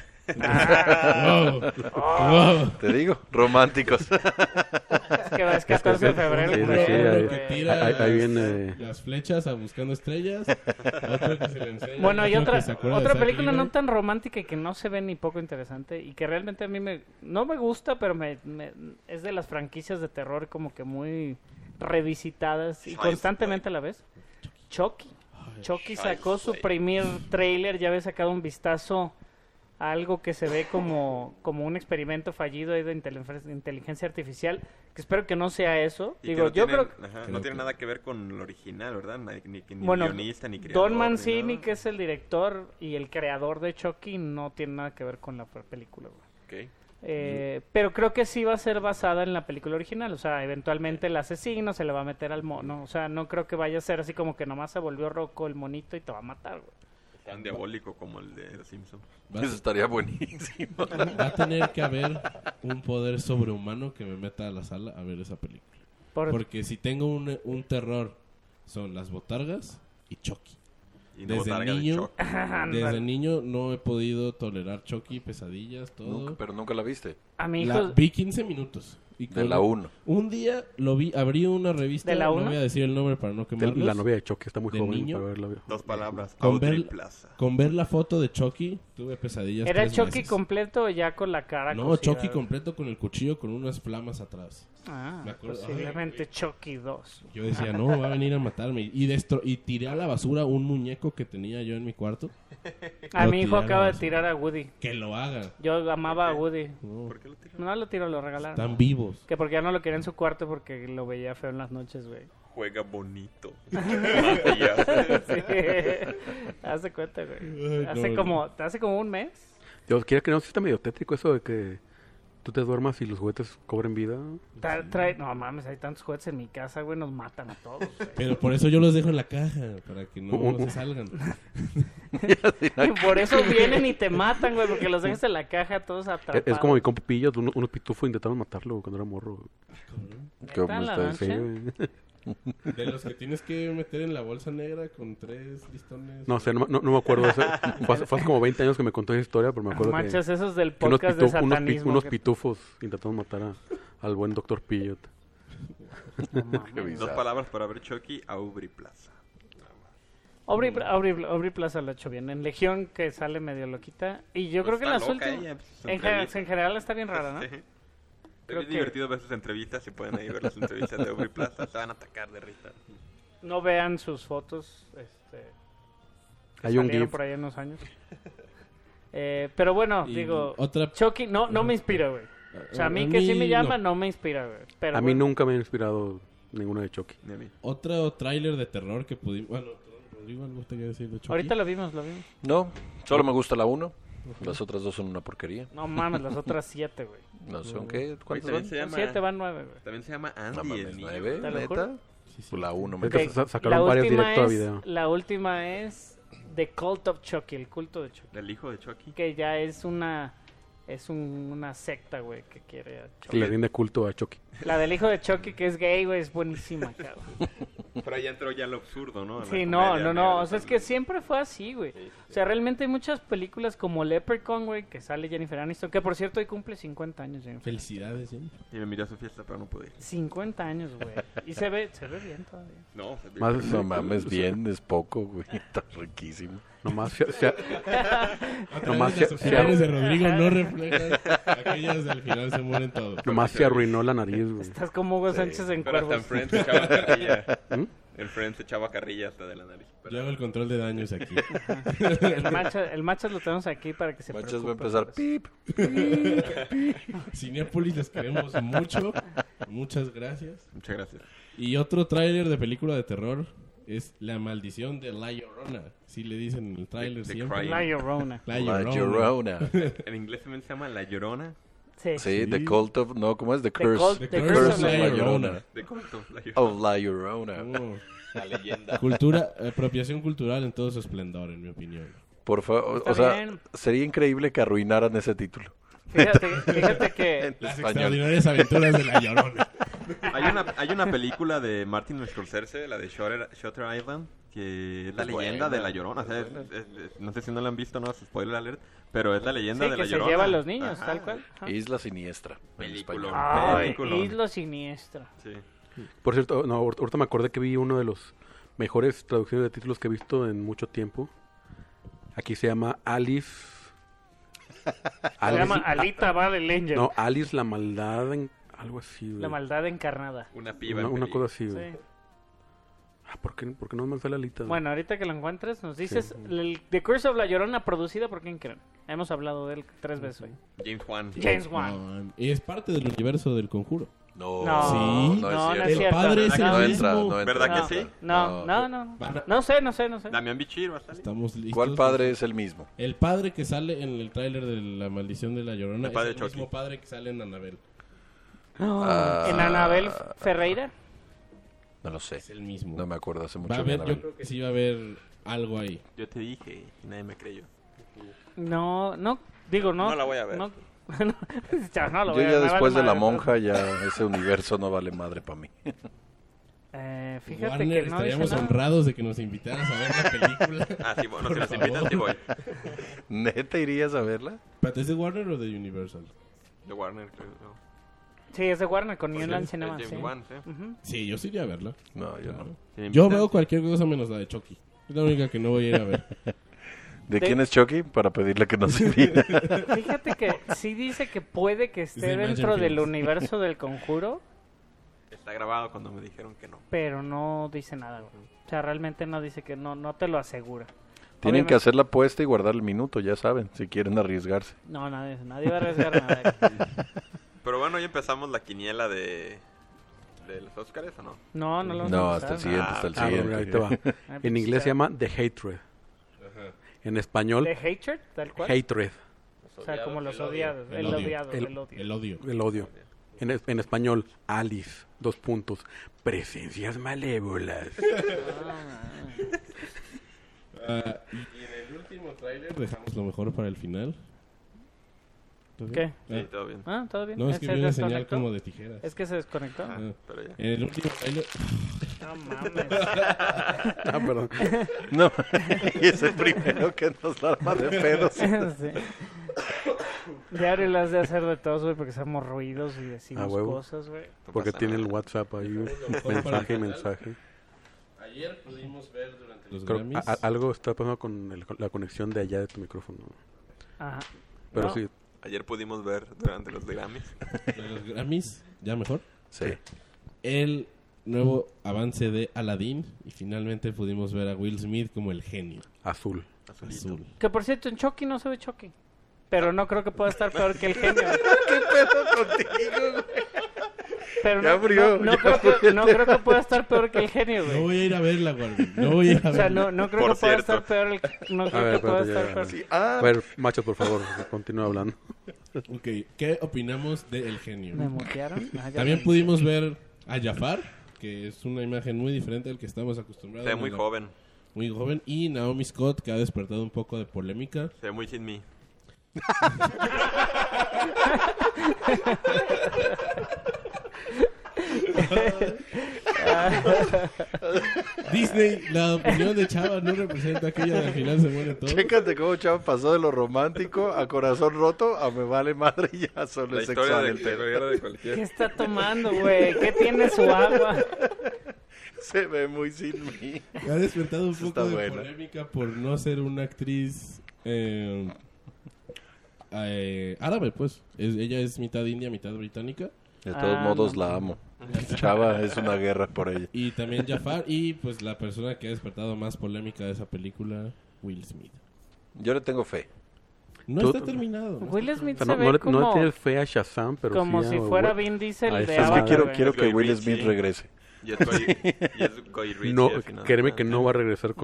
Wow. Wow.
Te digo, románticos.
Es que 14 de febrero.
Sí, sí,
güey,
sí,
Uno
ahí-
que
güey.
tira
ahí viene-
las flechas a buscando estrellas. Otro que se le enseña.
Bueno, y
otro
otra
que se acuerda de
otra
Zack
película no
Levi.
tan romántica y que no se ve ni poco interesante y que realmente a mí no me gusta, pero es de las franquicias de terror como que muy revisitadas y
Child's
constantemente a la vez. Chucky. Chucky sacó su primer trailer, ya había sacado un vistazo a algo que se ve como un experimento fallido ahí de inteligencia artificial, que espero que no sea eso.
Y
Digo,
que
yo
tiene-
creo
ajá, no tiene nada que ver con el original, ¿verdad? Ni
bueno,
guionista, ni creador.
Don
ni
Mancini,
nada.
que es el director y el creador de Chucky, no tiene nada que ver con la película, güey.
Ok.
Pero creo que sí va a ser basada en la película original. O sea, eventualmente el asesino se le va a meter al mono. O sea, no creo que vaya a ser así como que nomás se volvió roco el monito y te va a matar, güey.
Tan diabólico como el de Los Simpsons.
Eso estaría buenísimo.
Va a tener que haber un poder sobrehumano que me meta a la sala a ver esa película. Porque si tengo un terror, son las botargas y Chucky.
Y no
Desde
botarga de
niño,
choc.
desde niño no he podido tolerar Chucky, pesadillas, todo.
Pero nunca la viste.
A mi
La
hijo...
vi 15 minutos. Y
De la 1.
Un día lo vi, abrí una revista,
¿De la
no
uno?
voy a decir el nombre para no quemarlos.
La novia de Chucky está muy
¿De
joven
niño?
para verla.
Dos palabras.
Con
Audrey
ver-
Plaza.
Con ver la foto de Chucky, tuve pesadillas.
¿Era
3
Chucky
meses.
completo o ya con la cara
No,
cosida,
Chucky
güey?
completo con el cuchillo con unas flamas atrás.
Ah,
Me acuerdo-
posiblemente Chucky 2.
Yo decía, no, va a venir a matarme. Y tiré a la basura un muñeco que tenía yo en mi cuarto.
A
Lo
mi hijo
tiré a la
acaba de
basura.
tirar a Woody.
Que lo haga.
Yo amaba a Woody.
No,
¿Por qué lo tiró?
No lo tiró, lo regalaron.
están vivos.
Que porque ya no lo quería en su cuarto porque lo veía feo en las noches, güey.
Juega bonito.
Sí. Hazte cuenta, güey.
Ay, no.
Hace como un mes.
Yo quiero que no, sí está medio tétrico eso de que tú te duermas y los juguetes cobren vida.
No mames, hay tantos juguetes en mi casa, güey, nos matan a todos, güey.
Pero por eso yo los dejo en la caja, para que no
Un-
se salgan.
Y por eso vienen y te matan, güey, porque los dejas en la caja todos atrapados.
Es como mi compa Pillo, unos pitufos intentaron matarlo cuando era morro.
¿Cómo
¿Neta, en la
estás?
Sí,
noche?
güey.
De los que tienes que meter en la bolsa negra con 3 listones.
No sé, no me acuerdo. Fue hace como 20 años que me contó esa historia, pero me acuerdo
Manchas,
que
esos del
unos,
podcast de
unos
satanismo.
unos
que-
pitufos intentaron matar al buen doctor Pillo.
No mames.
Qué
Dos
bizarro.
palabras para ver Chucky. Audrey Plaza.
Aubrey Plaza lo ha hecho bien. En Legión, que sale medio loquita. Y yo creo que en
Está
las
loca
últimas...
ella, pues, sus
En
entrevistas.
general está bien rara, ¿no?
Sí.
Creo
Es
que-
divertido ver sus entrevistas. Si pueden ahí ver las entrevistas de Aubrey Plaza, se van a atacar de risa.
No vean sus fotos. Que
Hay un
salieron
GIF.
por ahí en unos años. Pero bueno,
Y
digo...
otra,
Chucky no me inspira, güey. O sea, a mí que sí me llama, no me inspira, güey. Pero
A mí
bueno.
nunca me ha inspirado ninguna de Chucky.
Ni a mí.
otro tráiler de terror que pudimos... Bueno, Rodrigo, ¿algo te quiere decir de Chucky?
Ahorita lo vimos.
No, solo me gusta la 1. Las otras dos son una porquería.
No mames, las otras 7, güey.
No sé, ¿qué? ¿Cuántas
También
van?
se llama,
7 van 9, güey.
también se llama Andy.
No
el
mames,
niño.
9,
Te lo
¿neta?
juro.
Sí, sí.
La 1 me
Es que
Ok,
sacaron varios
última
directo a
es-
video.
La última es The Cult of Chucky, el culto de Chucky.
El hijo de Chucky.
Que ya es una secta, güey, que quiere a
Que
Chucky.
le rinde culto a Chucky.
La del hijo de Chucky, que es gay, güey, es buenísima, cabrón.
Pero ahí entró ya lo absurdo, ¿no? La
Sí,
comedia
no.
negra
O sea, es que siempre fue así, güey. O sea, realmente hay muchas películas como Leprechaun, güey, que sale Jennifer Aniston, que por cierto hoy cumple 50 años, Jennifer.
Felicidades, ¿eh?
Y me miró a su fiesta, pero no pude ir.
50 años, güey. Y se ve bien todavía.
No,
Más,
No mames, bien, es poco, güey. Está riquísimo.
Nomás
Otra
Nomás
vez las
se-
opiniones de Rodrigo no reflejan aquellas del final se mueren todos.
nomás se arruinó la nariz, güey.
Estás como Hugo Sánchez en
Pero hasta
Cuervos.
en Friends se echaba carrilla.
¿Mm?
En Friends se echaba carrilla hasta de la nariz.
Yo hago el control de daños aquí.
El Machas lo tenemos aquí para que se
Manchas va a
preocupe
empezar
por eso.
pip.
Cinépolis, les queremos mucho. Muchas gracias.
Muchas gracias.
Y otro tráiler de película de terror es La Maldición de La Llorona. Sí le dicen en el tráiler
The
siempre.
Crying.
La Llorona.
La
La
Llorona.
Llorona.
En inglés también se llama La Llorona.
Sí.
Sí, The Cult of... No, ¿cómo es? The
The
Curse.
Cult-
The
The
Curse
Curse
of
of
La
La
Llorona.
De corto,
Of La Llorona.
Oh.
la leyenda.
Cultura, apropiación cultural en todo su esplendor, en mi opinión.
Por favor,
Está
o sea,
bien.
sería increíble que arruinaran ese título.
Fíjate que
Las
Español.
extraordinarias aventuras de La Llorona.
Hay una película de Martin Scorsese, la de Shutter Island, que es la leyenda de La Llorona. O sea, no sé si no la han visto, no, spoiler alert, pero es la leyenda
sí,
de
que
La
se
Llorona.
lleva a los niños,
Ajá.
tal cual. Ajá.
Isla Siniestra. En
Película.
español.
Ay,
Película.
Isla Siniestra.
Sí.
Por cierto, no, ahorita me acordé que vi uno de los mejores traducciones de títulos que he visto en mucho tiempo. Aquí se llama Alice.
Se llama Alita Battle Angel.
No, Alice la maldad, algo así. güey.
La maldad encarnada.
Una piba.
Una,
en
una
peli.
cosa así. güey.
Sí.
¿Por qué no me sale Alita?
Bueno, ahorita que lo encuentres, nos dices The Curse of La Llorona, producida por quién creen. Hemos hablado de él 3 veces hoy.
James Wan.
James Wan.
No, es parte del universo del Conjuro.
No,
No,
Sí.
no,
es
no
cierto.
es cierto.
padre es el
No
mismo.
entra, no entra.
¿Verdad
No,
que sí?
no.
Van a-
No sé.
Damián Bichir va a salir.
Estamos listos.
¿Cuál padre es el mismo?
El padre que sale en el tráiler de La Maldición de La Llorona
El padre
es el
de Chucky.
mismo padre que sale en Annabelle.
En Anabel Ferreira.
No lo sé.
Es el mismo.
No me acuerdo hace mucho.
Va a
de
haber,
Annabelle.
yo creo que sí va a haber algo ahí.
Yo te dije y nadie me creyó.
No, digo, no.
No la voy a ver.
No, ya, no la
Yo
voy a
ya
ver, me
después
vale
de la
madre.
monja, ya ese universo no vale madre para mí.
Fíjate
Warner,
que no
estaríamos
dice nada.
honrados de que nos invitaras a ver la película.
Ah, sí, bueno,
Por
si nos
favor.
invitan, sí voy.
¿Neta irías a verla?
¿Pero es de Warner o de Universal?
De Warner, creo. No.
Sí, es de Warner con Newland
Es
Cinema.
James
Sí.
Wan, sí.
Ujú.
Sí, yo sí iría a verla.
No, yo no.
Si me
Yo
invitan,
veo cualquier cosa menos la de Chucky. Es la única que no voy a ir a ver.
¿De quién es Chucky? Para pedirle que nos invite.
Fíjate que sí dice que puede que esté
de Imagine
dentro del
Films.
universo del Conjuro,
Está grabado cuando me dijeron que no.
pero no dice nada, güey. O sea, realmente no dice que no te lo asegura.
Tienen que
Obviamente-
hacer la apuesta y guardar el minuto, ya saben, si quieren arriesgarse.
No, nadie va a arriesgar nada.
Pero bueno, hoy empezamos la quiniela de los Oscars, ¿o no?
No lo vamos
No,
a
hasta el
empezar.
siguiente, hasta el
Ah, bueno, mira, ahí te
siguiente.
va. En inglés se llama The Hatred. En español,
¿De Hatred? Tal cual.
Hatred.
O sea, como los odiados.
El
El
odio.
odiado.
El-
El odio.
El odio.
El odio. En español, Alice. : Presencias malévolas.
Y en el último tráiler dejamos lo mejor para el final.
¿Qué?
Sí, todo bien.
Ah, todo bien.
No, es que
¿Se
vi una señal
desconectó?
como de tijeras.
Es que se desconectó.
Ah, pero ya.
En el último tráiler...
No mames.
Ah, perdón.
No, y es el primero que nos arma de pedos.
Sí. Diario las de hacer de todos, güey, porque hacemos ruidos y
A
decimos
huevo.
cosas, güey.
No
Porque
pasa
tiene el
nada.
WhatsApp ahí.
mejor para el
Mensaje y
final.
mensaje.
Ayer pudimos ver durante los
Creo
Grammys...
algo está pasando con la conexión de allá de tu micrófono.
Ajá.
Pero
No,
sí,
Ayer pudimos ver durante los Grammys.
de los Grammys, ya mejor,
Sí.
el nuevo avance de Aladdin y finalmente pudimos ver a Will Smith como el genio
azul.
Azulito.
azul.
Que por cierto, en Chucky no se ve Chucky. Pero no creo que pueda estar peor que el genio.
¿Qué pedo contigo, güey?
Pero
Ya murió,
no
ya
creo
murió
que,
el
no creo que pueda estar peor que el genio,
No
güey.
voy a ir a verla, Warren. No voy a ir a
O sea,
verla.
no creo
Por
que pueda
cierto.
estar peor no creo
ver,
que pueda
espérate,
estar
ya.
peor.
Sí, ah,
A ver, machos, por favor, continúa hablando.
Ok, ¿qué opinamos de El Genio?
¿Me mutearon? Ah, ya
También
me-
pudimos ver a Jafar, que es una imagen muy diferente al que estamos acostumbrados.
Se ve muy
En la-
joven.
Muy joven. Y Naomi Scott, que ha despertado un poco de polémica.
Se ve muy sin mí.
Disney, la opinión de Chava no representa aquella de al final se muere todo.
chécate cómo Chava pasó de lo romántico a corazón roto a me vale madre y ya solo
La
es
historia
sexual
de,
el tema.
de
¿Qué
cualquier.
está tomando, güey? ¿Qué tiene su agua?
Se ve muy sin mí.
Ha despertado un
Eso
poco
está
de
bueno.
polémica por no ser una actriz árabe, pues. Ella es mitad india, mitad británica.
De todos
Ah,
modos
no.
la amo. Chava es una guerra por ella.
Y también Jafar. Y pues la persona que ha despertado más polémica de esa película, Will Smith.
Yo le tengo fe.
No
Tú-
está terminado. ¿no?
Will Smith
O sea,
se
no
ve
le
como,
tienes fe a Shazam, pero
como
sí
si
a
fuera
Will-
Vin Diesel
a
de
esa
Es que
Avatar,
quiero,
güey.
quiero
Es
que
Guy
Will
Ritchie.
Smith regrese.
Y es Guy Ritchie
No,
al final.
créeme que no va a regresar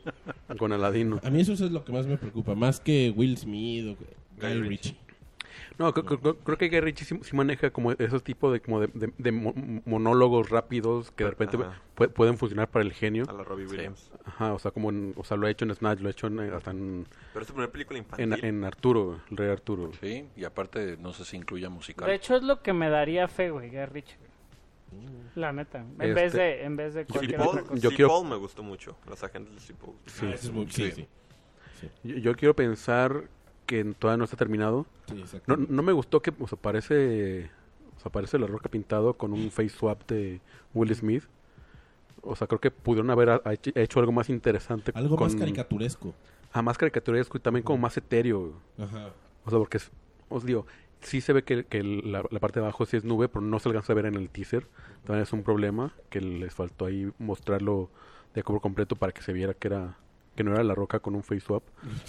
con Aladino.
A mí eso es lo que más me preocupa. Más que Will Smith o Guy
Guy
Ritchie.
No, creo que Guy Ritchie sí maneja como esos tipos de monólogos rápidos que de repente pueden funcionar para el genio.
A la Robbie Williams.
Ajá, o sea, lo ha hecho en Snatch, lo ha hecho hasta
Pero es su primera película infantil.
en Arturo, el Rey Arturo.
Sí, y aparte no sé si incluya musical.
De hecho, es lo que me daría fe, güey, Guy Ritchie. La neta. En vez de cualquier otra cosa.
Yo quiero-
Paul me gustó mucho. Los agentes de Sea Paul.
Sí,
Eso es muy...
sí.
Sí.
Yo quiero pensar que todavía no está terminado.
Sí, exacto.
No me gustó que, parece La Roca pintado con un face swap de Will Smith. O sea, creo que pudieron haber hecho algo más interesante.
Algo más caricaturesco.
Más caricaturesco y también como más etéreo.
Ajá.
O sea, porque, os digo, sí se ve que la parte de abajo sí es nube, pero no se alcanza a ver en el teaser. También es un problema que les faltó ahí mostrarlo de por completo para que se viera que no era La Roca con un face swap.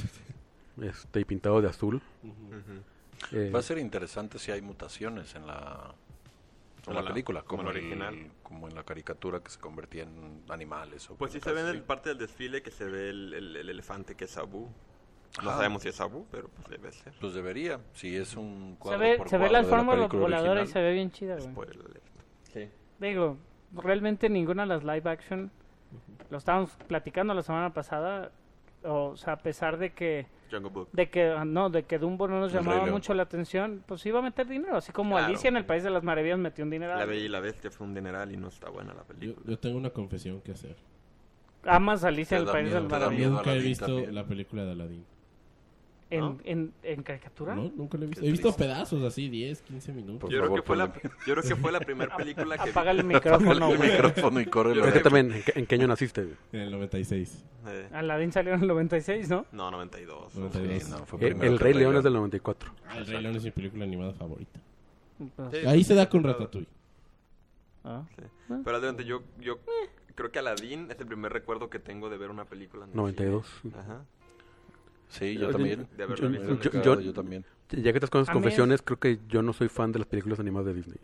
Y pintado de azul.
Ujú.
Va a ser interesante si hay mutaciones en la
Como la-
película,
como
como
el original.
como en la caricatura que se convertía en animales.
Pues sí se ve en el parte del desfile que se ve el elefante que es Abu. No sabemos si es Abu, pero pues debe ser.
Pues debería, si es un
Se
cuadro
ve,
por
se ve
cuadro
la
de
forma
película
voladora y
original.
se ve bien chida, güey.
Spoiler alert. Sí.
Digo, realmente ninguna de las live action, lo estábamos platicando la semana pasada, o sea, a pesar de que
Jungle Book.
de que Dumbo no nos
El Rey
llamaba
León.
mucho la atención, pues iba a meter dinero, así como
Claro.
Alicia en el País de las Maravillas metió un dinero.
La Bella y la Bestia fue un dineral y no está buena la
Yo,
película.
yo tengo una confesión que hacer.
Amas Alicia en
Te
el
da
País de las
miedo, te da
Maravillas.
miedo.
Nunca he
Aladdin
visto
también.
la película de Aladdin.
¿No?
¿En caricatura?
No, nunca la he visto.
Qué
He visto
triste.
pedazos así, 10, 15 minutos.
Por
Yo creo,
favor,
yo creo que fue la primera película que
Apaga
vi.
el micrófono,
El
güey.
micrófono y corre
Yo
Es
la
que también, ¿en qué año naciste? güey?
En el 96.
Aladdin salió en el 96, ¿no?
No, 92.
92.
Sí, no, fue
El
primero que
Rey León
León.
es del 94.
El Rey León es mi película animada favorita.
Pues,
Sí.
Ahí se da con Ratatouille.
ah.
Pero adelante, yo creo que Aladdin es el primer recuerdo que tengo de ver una película. en el
92.
cine. Ajá.
Sí, yo también.
De haberla
Yo-
visto.
Yo también.
Ya que estás con esas
A mí
confesiones, creo que yo no soy fan de las películas animadas de Disney.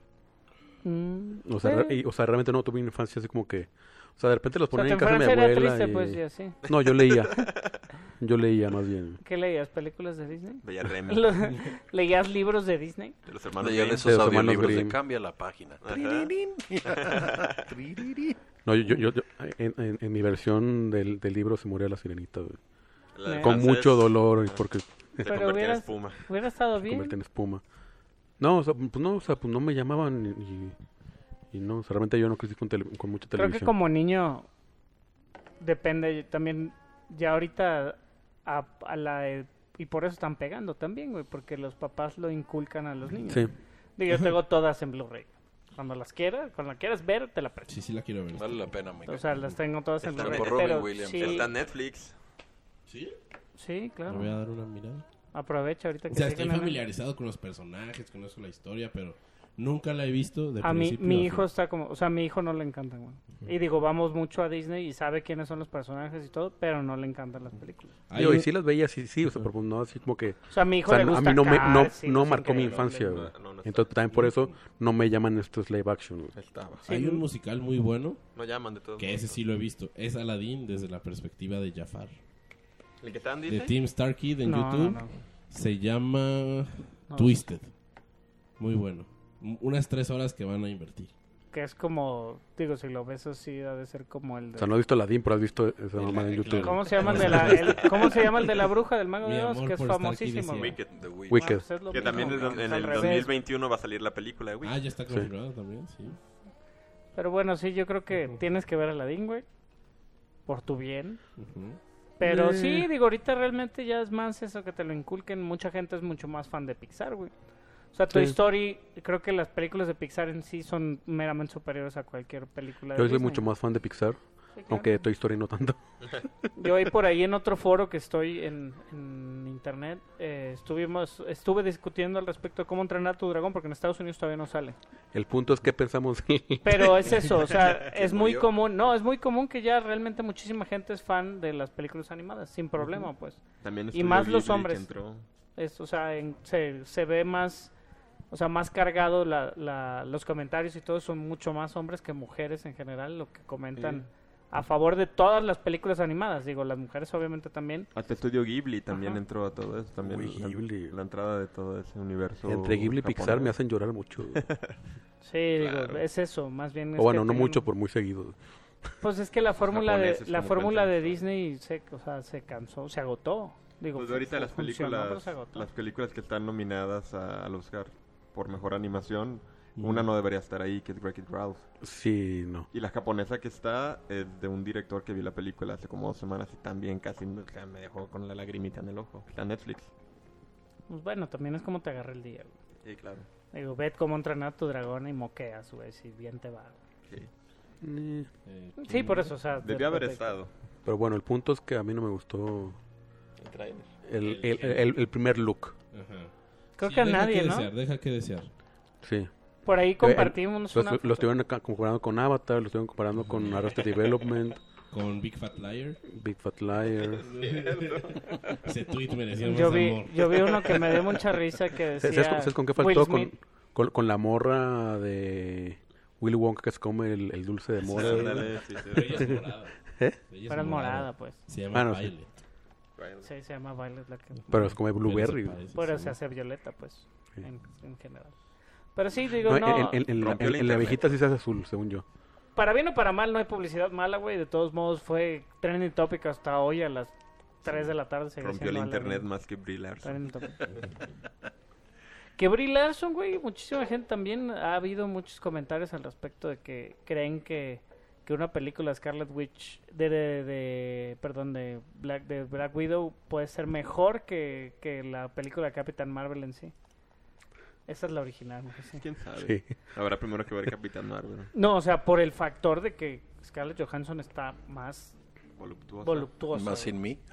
O sea, realmente no tuve una infancia así como que... O sea, de repente los
O sea,
ponían
tu
en casa de mi
infancia era
abuela
triste,
y...
pues, y así.
No, yo leía. Yo leía más bien.
¿Qué leías? ¿Películas de Disney?
Veía Remy.
¿Leías libros de Disney?
De los hermanos
Leía de
Grimm.
esos
De los hermanos
audiolibros de
Grimm.
cambia la página.
Ajá.
No, en mi versión del libro se moría la sirenita, güey.
La de
Con
francés
mucho dolor, porque
Se
Pero
convertía en
hubieras-
espuma.
Hubiera estado
se
bien.
convierte en espuma. No, o sea, pues no me llamaban y no, o sea, realmente yo no crecí con mucha
Creo
televisión.
que como niño depende también ya ahorita y por eso están pegando también, güey, porque los papás lo inculcan a los niños.
Sí.
Digo, yo tengo todas en Blu-ray. Cuando las quieras ver, te la presto.
Sí, sí la quiero ver.
Vale la pena, amigo.
O sea, las tengo todas en
Está
Blu-ray.
por
Robin
Pero
Williams.
sí,
Está en Netflix.
¿Sí?
sí,
Me
claro.
voy a dar una mirada.
Aprovecha ahorita que
O sea, estoy
siguen en-
familiarizado con los personajes, conozco la historia, pero nunca la he visto de
A mí,
principio
mi
a
hijo
fin.
está como, o sea, a mi hijo no le encantan, güey. Y digo, vamos mucho a Disney y sabe quiénes son los personajes y todo, pero no le encantan las películas.
Hay
Digo, y
un-
sí las veía, sí, o sea, pero pues no así como que...
O sea, a mi hijo
O sea,
le
a
gusta
mí no
Cars y
no
sé
marcó
qué,
mi
¿no?
infancia,
No,
güey.
no está.
Entonces también por eso no me llaman estos live action, güey.
Estaba.
Sí.
Hay un musical muy bueno,
No llaman de todos
que ese sí lo he visto. Es Aladdin desde la perspectiva de Jafar.
¿El que está en
De
Disney?
Tim Starkid en
No,
YouTube.
no, no.
Se llama
No.
Twisted. Muy bueno. Unas 3 horas que van a invertir.
Que es como, digo, si lo ves así, ha de ser como el
O
de...
sea, no he visto Aladdin, pero has visto esa
El-
mamá en YouTube.
claro.
¿Cómo se llama ¿Cómo se llama el de la bruja del mago
Mi
de Oz?
amor
Que es
por Starkey
famosísimo.
decía.
güey.
Wicked.
The Witch.
Wicked.
Ah, pues es lo
Que
mismo,
también
güey.
en
Es al
el
revés.
2021 va a salir la película de Wicked.
Ah, ya está confirmado también, sí.
Pero bueno, sí, yo creo que tienes que ver a Aladdin, güey. Por tu bien.
Ujú.
Pero sí, digo, ahorita realmente ya es más eso que te lo inculquen. Mucha gente es mucho más fan de Pixar, güey. O sea, Toy
Sí.
Story, creo que las películas de Pixar en sí son meramente superiores a cualquier película de
Yo soy
Disney.
mucho más fan de Pixar,
Sí, claro.
aunque Toy Story no tanto.
Yo ahí por ahí en otro foro que estoy en internet, estuve discutiendo al respecto de cómo entrenar a tu dragón, porque en Estados Unidos todavía no sale.
El punto es que pensamos...
Pero es eso, o sea, es muy
murió?
común, no, es muy común que ya realmente muchísima gente es fan de las películas animadas, sin problema, pues.
También
Y
Estudio
más los
Ghibli que
hombres.
entró.
Es, o sea, se ve más, o sea, más cargado los comentarios y todo, son mucho más hombres que mujeres en general, lo que comentan a favor de todas las películas animadas. Digo, las mujeres obviamente también.
Hasta Estudio Ghibli también
Ajá.
entró a todo eso. También
Uy, Ghibli.
la entrada de todo ese universo.
Entre Ghibli y Pixar
japonés.
me hacen llorar mucho.
Sí,
Claro.
digo, es eso, más bien. Es
O bueno,
que
no
tienen-
mucho, por muy seguido.
Pues es que la fórmula de
japoneses como
de
cuentan.
Disney se cansó, se agotó. Digo,
Pues ahorita las
funcionó, pero se
películas,
agotó.
las películas que están nominadas al Oscar por mejor animación, una no debería estar ahí, que es Wreck-It Ralph.
Sí, no.
Y la japonesa que está es de un director que vi la película hace como 2 semanas y también casi o sea, me dejó con la lagrimita en el ojo. Está en Netflix.
Pues bueno, también es como te agarra el día, güey.
Sí, claro.
Digo, ve cómo entrenar a tu dragón y moqueas, güey, si bien te va.
Sí.
Sí, por eso, o sea...
Debió haber
después de-
estado.
Pero bueno, el punto es que a mí no me gustó
El trailer.
el primer look.
Ajá.
Creo
Sí,
que a
deja
nadie,
que
¿no?
desear, deja que desear.
Sí.
Por ahí compartimos una
Lo
foto.
estuvieron acá comparando con Avatar, lo estuvieron comparando con Arrested Development,
Con Big Fat Liar.
Big Fat Liar.
Ese tweet merecía más
Yo
amor.
vi uno que me dio mucha risa que decía...
¿Sabes con qué
Will
faltó?
Smith.
Con la morra de Willy Wonka que se come el dulce de mora.
Ándale, sí, sí.
Pero ella es morada.
¿Eh?
Ella
Pero es morada, pues.
Se llama
Ah, no, sí.
Violet.
Bueno,
Sí, se llama Violet la que...
Pero se come
Pero
blueberry.
se parece,
Pero
sí.
se hace violeta, pues,
Sí.
en general. Pero sí, digo,
No,
no...
en la,
rompió el
en la
internet.
viejita sí se hace azul, según yo.
Para bien o para mal, no hay publicidad mala, güey. De todos modos, fue trending topic hasta hoy a las 3 de la tarde. sigue
rompió el
siendo
internet
Halloween.
más que Brie Larson.
Trending topic. Que Brie Larson, güey, muchísima gente también ha habido muchos comentarios al respecto de que creen que una película de Scarlet Witch de Black Widow puede ser mejor que la película de Capitán Marvel en sí. Esa es la original, ¿no? Sí.
¿Quién sabe?
Sí.
Habrá primero que ver Capitán Marvel.
No, o sea, por el factor de que Scarlett Johansson está más
Voluptuosa.
voluptuosa.
Más
güey.
sin mí.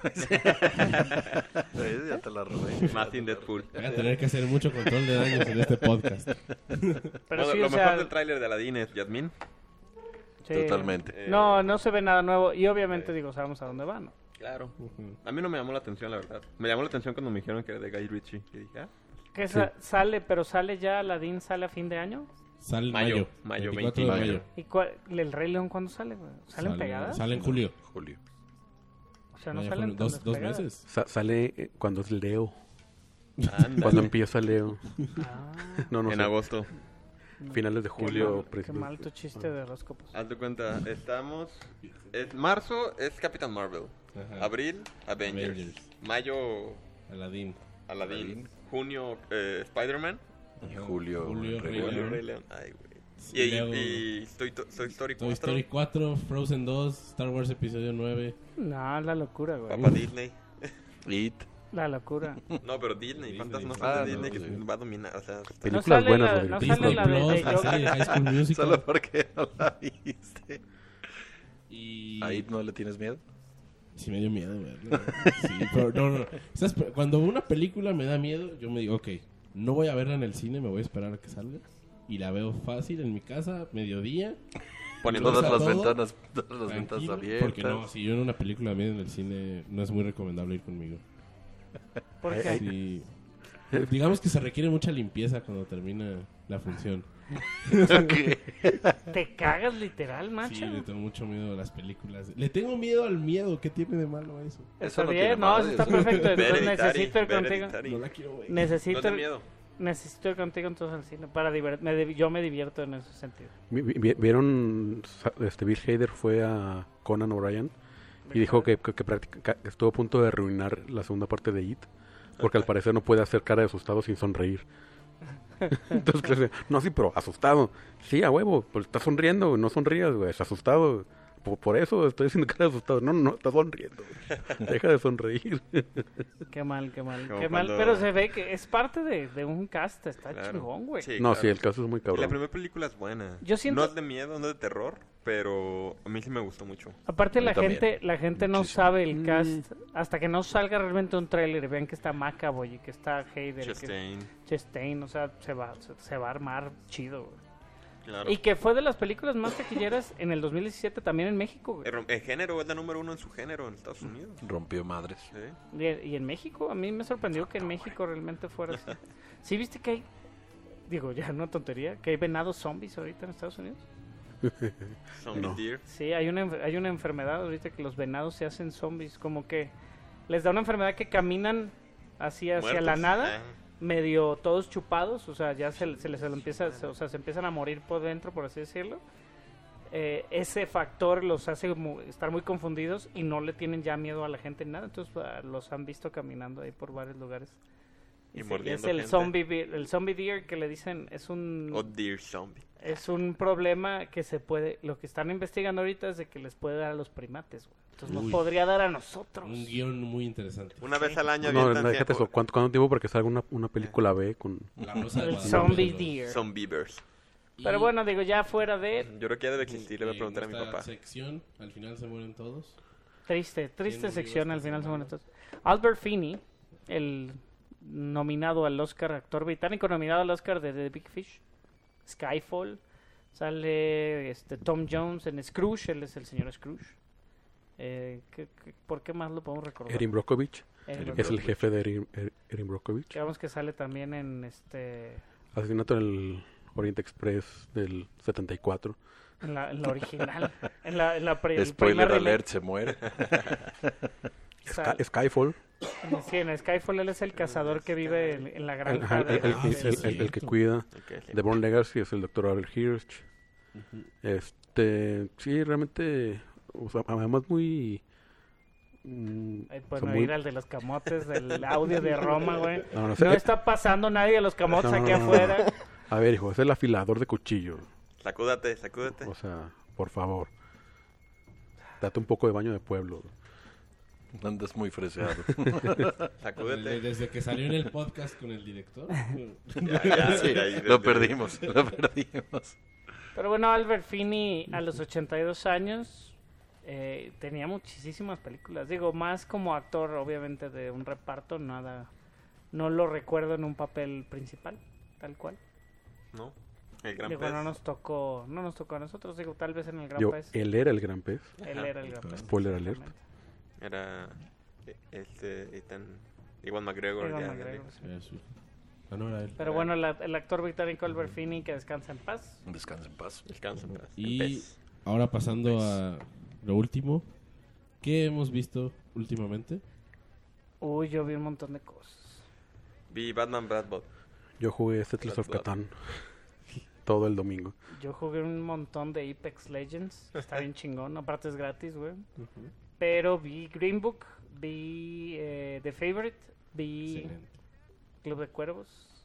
Ya te la robé.
Más sin Deadpool.
Voy a tener que hacer mucho control de daños en este podcast.
Pero
Bueno,
sí,
lo
o
mejor
sea,
del tráiler de Aladdin es Yasmín.
sí.
Totalmente.
No se ve nada nuevo y obviamente digo, sabemos a dónde van, ¿no?
Claro. A mí no me llamó la atención, la verdad. Me llamó la atención cuando me dijeron que era de Guy Ritchie. Y dije,
Que
Sí.
sale, pero sale ya Aladdin, sale a fin de año.
Sale
Mayo,
mayo.
mayo,
24 de
20.
mayo.
¿Y el Rey León cuándo sale, güey? ¿Salen pegadas?
Sale en julio.
Julio.
O sea, no
Vaya,
salen
fueron
tan
dos
despegadas.
meses.
Sale cuando es Leo.
Ándale.
Cuando empieza Leo.
Ah,
No, no
En
sé.
agosto.
Finales de
qué
julio.
mal, qué
principios.
mal tu chiste de horóscopos.
Haz de cuenta, estamos... marzo es Capitán Marvel.
Ajá.
Abril, Avengers.
Avengers.
Mayo,
Aladdin.
Aladdin. Junio, Spider-Man.
Y Julio.
Julio,
el Rey
Rey
León.
Julio,
León.
Rey León. Ay, güey.
Sí,
Y
luego
Toy Story 4.
Toy Story 4, Frozen 2, Star Wars Episodio 9.
No, la locura, güey.
Papá Disney.
It.
La locura.
No, pero Disney.
Disney.
¿Cuántas no
Ah,
son de
no,
Disney que
sí.
va a dominar? O sea, está-
Películas
sale
buenas,
la-
Rodrigo.
no
Disney
sale la de
Plus,
Joker.
así de High School Musical.
Solo porque no la viste.
Y...
¿A It no le tienes miedo?
Sí me dio miedo, güey. Sí, pero no. ¿Sabes? Cuando una película me da miedo, yo me digo, ok, no voy a verla en el cine, me voy a esperar a que salga. Y la veo fácil en mi casa, mediodía.
poniendo
Todas
Todo,
las ventanas, todas las
tranquilo,
ventanas abiertas.
Porque no, si yo en una película medio en el cine, no es muy recomendable ir conmigo.
¿Por qué?
Sí. Digamos que se requiere mucha limpieza cuando termina la función.
Te cagas literal, macho.
Sí, le tengo mucho miedo a las películas. Le tengo miedo al miedo. ¿Qué tiene de malo eso?
Está
no
bien,
tiene
no,
madre,
eso está
eso.
perfecto. Entonces
Hereditary,
necesito ir contigo.
Hereditary.
No la quiero ver.
No
Necesito,
es de miedo.
necesito ir contigo entonces al cine para yo me divierto en ese sentido.
¿Vieron? Bill Hader fue a Conan O'Brien y dijo que estuvo a punto de arruinar la segunda parte de It porque al parecer no puede hacer cara de asustado sin sonreír. Entonces, ¿qué hace? No, sí, pero asustado. Sí, a huevo, pues estás sonriendo, no sonrías, güey, es asustado. Por eso estoy haciendo cara de asustado. No, estás sonriendo. Deja de sonreír.
Qué mal, qué mal,
Como
qué mal.
cuando-
Pero se ve que es parte de un cast, está
Claro.
chingón, güey.
Sí,
No,
claro.
sí, el caso es muy
Y la
cabrón.
primera película es buena.
Yo siento-
No es de miedo, no es de terror, pero a mí sí me gustó mucho.
Aparte
A mí también.
la gente no
Muchísimo.
sabe el cast hasta que no salga realmente un tráiler y vean que está McAvoy y que está Hader, que
Chastain,
Chastain, o sea, se va a armar chido, güey.
claro.
Y que fue de las películas más taquilleras en el 2017 también en México, güey.
El género es la número 1 en su género en Estados Unidos.
Rompió madres.
Sí.
Y en México, a mí me sorprendió que en México realmente fuera así. ¿Sí viste que hay, digo, ya no tontería, que hay venados zombies ahorita en Estados Unidos?
Zombie
No.
Deer.
Sí, hay una enfermedad ahorita que los venados se hacen zombies, como que les da una enfermedad que caminan así hacia
Muertos.
la nada,
Ah,
medio todos chupados, o sea, ya se les empieza, o sea, se empiezan a morir por dentro, por así decirlo. Ese factor los hace estar muy confundidos y no le tienen ya miedo a la gente ni nada, entonces los han visto caminando ahí por varios lugares.
Y
Sí,
mordiendo
es el
gente.
el zombie deer que le dicen, es un
O Deer Zombie.
es un problema que se puede, lo que están investigando ahorita es de que les puede dar a los primates, güey. Entonces nos
Uy.
podría dar a nosotros.
Un guión muy interesante.
Una vez al año
No,
avientan
déjate eso. ¿Cuánto tiempo para que salga una película B con...
La Rosa de
El
Guadalupe,
zombie
los-
deer.
Zombievers.
Pero
Y-
bueno, digo, ya fuera de
Yo creo que ya debe existir, le voy a
en
preguntar a mi
esta
papá.
sección, al final se mueren todos.
triste
murió
sección al
esta
final.
semana?
Albert Finney, el nominado al Oscar, actor británico nominado al Oscar de The Big Fish, Skyfall, sale Tom Jones en Scrooge, él es el señor Scrooge. ¿Por qué más lo podemos recordar?
Erin Brockovich,
Erin
que es el
Brockovich.
jefe de Erin Brockovich.
Digamos que sale también en
Asesinato en el Oriente Express del 74.
en la original, en la el
Spoiler
primer remake.
alert, se muere.
Skyfall,
Sí, en Skyfall él es el cazador que vive en la granja.
el que cuida.
Ok, sí.
The Bourne Legacy es el Dr. Albert Hirsch. Sí, realmente, o sea, además muy...
Bueno,
muy-
ir al de los camotes del audio de Roma, güey.
No, no
No
sé.
está pasando nadie de los camotes
No,
aquí
no, no,
afuera.
A ver, hijo, es el afilador de cuchillos.
Sacúdate, sacúdate.
O sea, por favor. Date un poco de baño de pueblo.
Andas muy freseado.
Sacúdete.
Desde que salió en el podcast con el director.
Ya,
Sí,
ahí,
lo perdimos.
Pero bueno, Albert Finney a los 82 años tenía muchísimas películas. Digo, más como actor, obviamente, de un reparto, nada. No lo recuerdo en un papel principal, tal cual.
¿No? El gran
Digo,
pez.
no nos tocó a nosotros. Digo, tal vez en el Gran
Yo,
Pez.
él era el gran pez.
Él era el Gran Pez.
Spoiler alert.
exactamente.
Era Iwan McGregor.
Ewan
ya,
McGregor, sí.
Eso. Ah, no era él.
Pero bueno, el actor británico Albert Finney, que descansa en paz.
Descansa en paz.
Descansa en paz. El
Y
pez.
ahora pasando a lo último. ¿Qué hemos visto últimamente?
Uy, yo vi un montón de cosas.
Vi Batman Bradbot.
Yo jugué Settlers of Catan todo el domingo.
Yo jugué un montón de Apex Legends. Está bien chingón. Aparte es gratis, güey. Pero vi Green Book, vi The Favorite, vi
Excelente.
Club de Cuervos.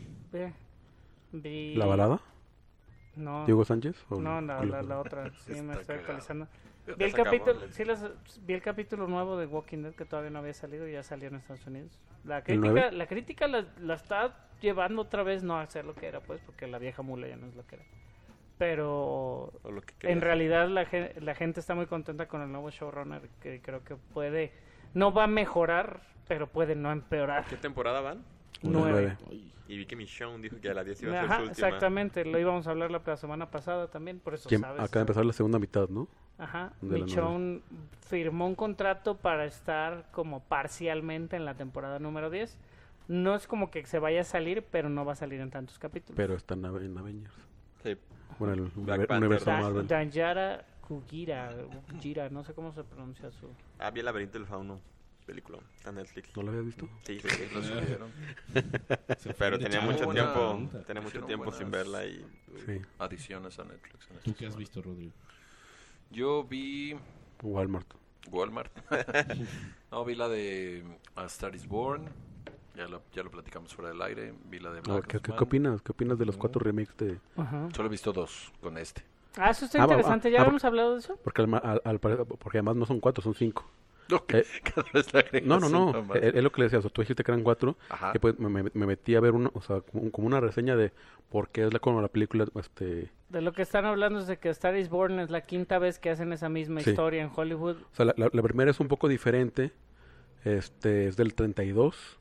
Vi...
¿La balada?
No,
¿Diego Sánchez? ¿O
no, la
Club?
otra. Sí, me
Está
estoy
cagado.
actualizando.
Ya
Vi el
se acabó.
capítulo, sí, vi el capítulo nuevo de Walking Dead que todavía no había salido y ya salió en Estados Unidos. La
nueve?
crítica la está llevando otra vez no a ser lo que era, pues, porque la vieja mula ya no es lo que era. Pero
O lo que
en
quería.
realidad la gente está muy contenta con el nuevo showrunner, que creo que puede, no va a mejorar, pero puede no empeorar.
¿Qué temporada van?
9.
Y vi que Michonne dijo que a la 10 iba a ser
Ajá,
su última.
exactamente, lo íbamos a hablar la semana pasada también, por eso
Que
sabes.
acaba de empezar la segunda mitad, ¿no?
Ajá,
de la
Michonne firmó un contrato para estar como parcialmente en la temporada número 10. No es como que se vaya a salir, pero no va a salir en tantos capítulos.
Pero está en Avengers.
Sí.
Bueno, el
Black Panther.
universo Marvel.
Danjara Kugira, no sé cómo se pronuncia su...
Vi el laberinto del fauno. Película. Está en Netflix.
¿No lo habías visto?
Sí, sí, sí.
Lo subieron.
Pero tenía
Chavo,
mucho
buena
tiempo.
pregunta.
Tenía mucho
Hicieron
tiempo sin
buenas-
verla y...
Sí.
Adiciones a Netflix. en esta
¿Tú qué has
semana.
visto, Rodrigo?
Yo vi
Walmart.
Walmart. No, vi la de A Star is Born. Ya lo platicamos fuera del aire. Vi la de
No,
Black
¿qué
Man.
opinas? ¿Qué opinas de los 4 remakes de...?
Ajá.
Solo he visto 2 con este.
Ah, eso está
Ah,
interesante. ¿Ya
ah,
habíamos hablado de eso?
Porque, porque además no son 4, son 5.
Ok, cada vez le agregas
No,
una más.
es lo que le decía. O sea, tú dijiste que eran 4.
Ajá.
Que pues me metí a ver o sea, como una reseña de por qué es como la película...
De lo que están hablando es de que Star is Born es la quinta vez que hacen esa misma
Sí.
historia en Hollywood.
O sea, la primera es un poco diferente. Es del 32.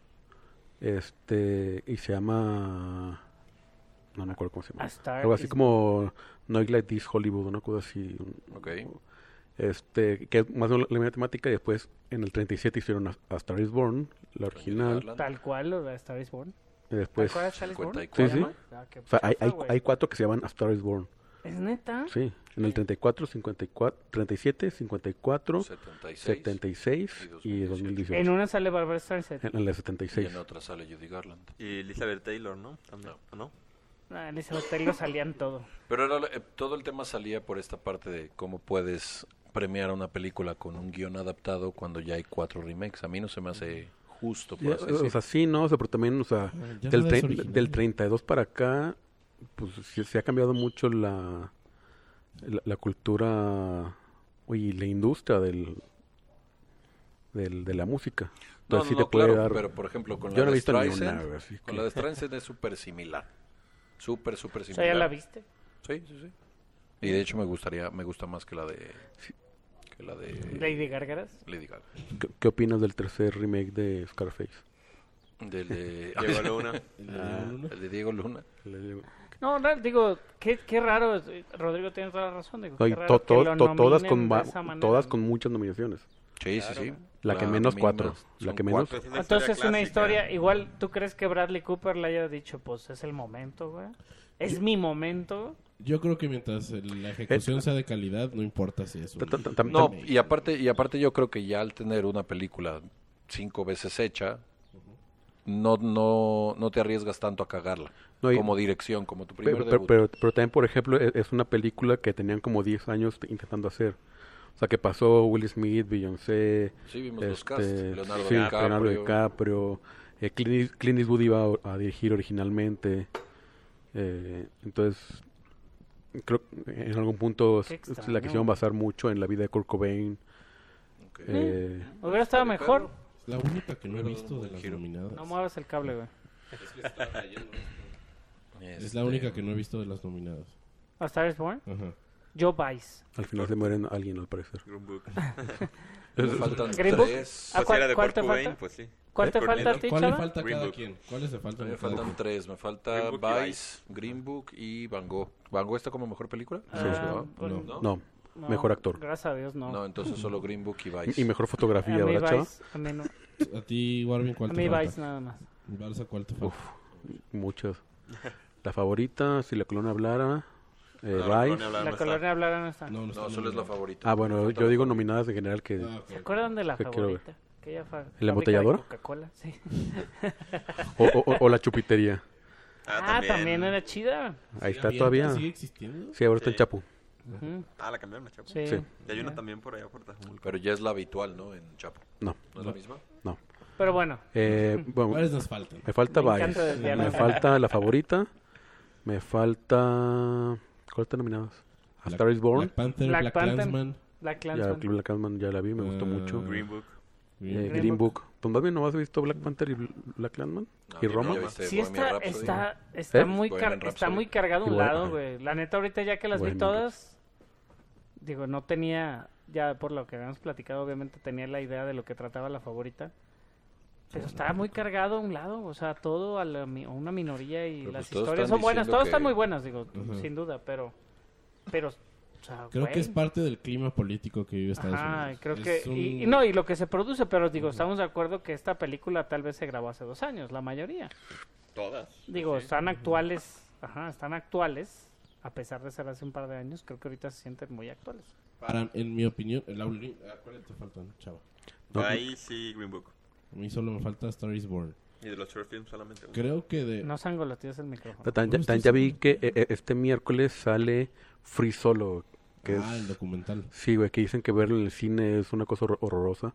Y se llama... No me acuerdo cómo se llama.
A Star
Algo así
is-
como No Like This Hollywood, una cosa así.
Ok.
Que es más o menos la misma temática. Y después en el 37 hicieron a Star is Born, la original.
Tal cual, lo de Star is Born.
Y después...
¿Te acuerdas de Star is Born?
54.
Sí, sí.
Ah, qué
O sea, hay
chafa, güey.
4 que se llaman A Star is Born.
¿Es neta?
Sí, en el 34, 54, 37, 54,
76.
76 y 2018.
En una sale Barbara Streisand.
En la
Y
76.
en otra sale Judy Garland.
Y Elizabeth Taylor, ¿no? También, ¿o no?
Ah, Elizabeth Taylor salían todo.
Pero todo el tema salía por esta parte de cómo puedes premiar una película con un guión adaptado cuando ya hay 4 remakes. A mí no se me hace justo, por
Ya,
así
o
decirlo.
sea, sí, ¿no? O sea, pero también, o sea,
Ya
del,
nada es
tre-
original.
del 32 para acá, pues sí, se ha cambiado mucho la cultura y la industria de la música.
No,
Entonces, sí
no,
te puede
claro,
dar...
pero por ejemplo con
Yo
la
no he
de
visto ni
Streisand,
una, así
con
que-
la de Streisand es súper similar. Súper
O
similar.
sea, ¿ya la viste?
Sí. Y de hecho me gusta más que la de
Lady Gárgaras.
Lady Gaga.
¿Qué opinas del tercer remake de Scarface?
Del de
Diego Luna.
el de Diego Luna.
No, digo, qué raro. Rodrigo tiene toda la razón. Digo,
No, y
qué raro que lo
todas
nominen de esa manera,
todas
¿no?
con muchas nominaciones.
Sí, sí.
La que menos
mínima
4. La
son
que menos...
4.
Es una
Entonces es una
clásica.
historia. Igual, ¿tú crees que Bradley Cooper le haya dicho, pues es el momento, güey? Es mi momento.
Yo creo que mientras la ejecución sea de calidad, no importa si es un...
No, y aparte yo creo que ya al tener una película 5 veces hecha, no te arriesgas tanto a cagarla.
No, y-
como dirección, como tu primer
Pero,
debut.
pero también, por ejemplo, es una película que tenían como 10 años intentando hacer. O sea, que pasó Will Smith, Beyoncé,
Sí, vimos los cast. Leonardo
sí,
DiCaprio.
Leonardo DiCaprio, Clint Eastwood iba a dirigir originalmente. Entonces, creo que en algún punto
Qué
la
extraño.
quisieron basar mucho en la vida de Kurt Cobain.
Ok.
Hubiera estado mejor.
Es la única que no he
Pero
visto de
buen
las
giro.
nominadas.
No muevas el cable, güey.
Es la única que no he visto de las nominadas.
¿A Star is Born?
Ajá.
Joe Vice.
Al final se mueren alguien, al parecer.
Green Book.
Me faltan
Green Book.
3.
Ah,
Pues si era de
¿cuál
Kurt
te
Cobain,
falta?
pues sí.
¿Cuál te
Kurt
falta a
Cobain.
ti,
¿Cuál le
Chava?
falta a
Green
cada
Book.
quien? ¿Cuáles le
A
faltan?
mí me
a cada
faltan
quien?
3. Me falta
Green Book y
Vice, Green Book y Van Gogh. ¿Van Gogh está como mejor película?
Ah,
Sí, ¿verdad?
pues,
No.
No,
no,
mejor actor.
Gracias a Dios, no.
No, entonces solo Green Book y Vice.
Y mejor
A
fotografía,
mí
¿verdad, chava?
Vice, a mí no.
A ti, Warvin, ¿cuál
A
te
mí
falta?
Vice nada más.
Barça, ¿cuál te falta?
Muchas. La favorita, si la colonia hablara,
La
Vice.
colonia hablara
La
no está.
colonia hablara no está.
No, no,
No,
está
solo es la
nominada.
favorita.
Ah, bueno, yo digo nominadas en general que...
Ah, ok.
¿Se acuerdan de la
¿Qué quiero ver?
favorita? Aquella fábrica
¿La embotelladora?
de Coca-Cola, sí.
O la chupitería.
Ah, también era chida.
Ahí está
¿Sigue
todavía.
¿Sigue existiendo?
Sí, ahora está en
Sí.
Chapu.
Ujú.
Ah, la cambiaron, chavo.
Sí.
Sí.
Y hay una también por allá por Tajumulco.
Pero ya es la habitual, ¿no? En Chapo.
No,
¿No es la misma?
no.
Pero bueno,
Bueno,
¿Cuáles nos faltan?
me falta
Me encanta
Vice.
desviarme.
Me falta la favorita. Me falta... ¿Cuáles están nominadas? A Star is Born.
Black Panther,
Black
Black
Panther.
Klansman.
Black
Ya,
Klansman.
Black Klansman ya la vi, me gustó mucho.
Green Book.
Green
Green Book. ¿Tú más bien no has visto Black Panther y Black Klansman?
No,
¿Y
no,
Roma?
ya viste
Sí
Bohemian
está,
Rhapsody.
está
¿Eh?
muy
Bohemian
está
Rhapsody.
muy cargado un
Y
lado,
Bohemian-
güey. La neta ahorita ya que las vi
Bohemian
todas, digo, no tenía, ya por lo que habíamos platicado, obviamente tenía la idea de lo que trataba la favorita. Pero estaba muy cargado a un lado, o sea, todo a una minoría y
Pero
las
pues todos
historias
están
son buenas,
diciendo
todas
que-
están muy buenas, digo,
Ujú.
sin duda, pero, o sea,
Creo
güey.
que es parte del clima político que vive Estados
Ajá,
Unidos.
creo
Es
que,
un-
y no, y lo que se produce, pero digo, estamos de acuerdo que esta película tal vez se grabó hace 2 años, la mayoría.
Todas.
Digo,
Sí.
están actuales, están actuales, a pesar de ser hace un par de años, creo que ahorita se sienten muy actuales.
En mi opinión, ¿cuáles te faltan, chava?
No,
Ahí sí, Green Book.
A mí solo me falta Star is Born.
Y de los short films solamente uno.
Creo que de...
No sangolotees el micrófono.
Ya vi que este miércoles sale Free Solo. Que
el
es,
documental.
sí, güey, que dicen que verlo en el cine es una cosa horrorosa.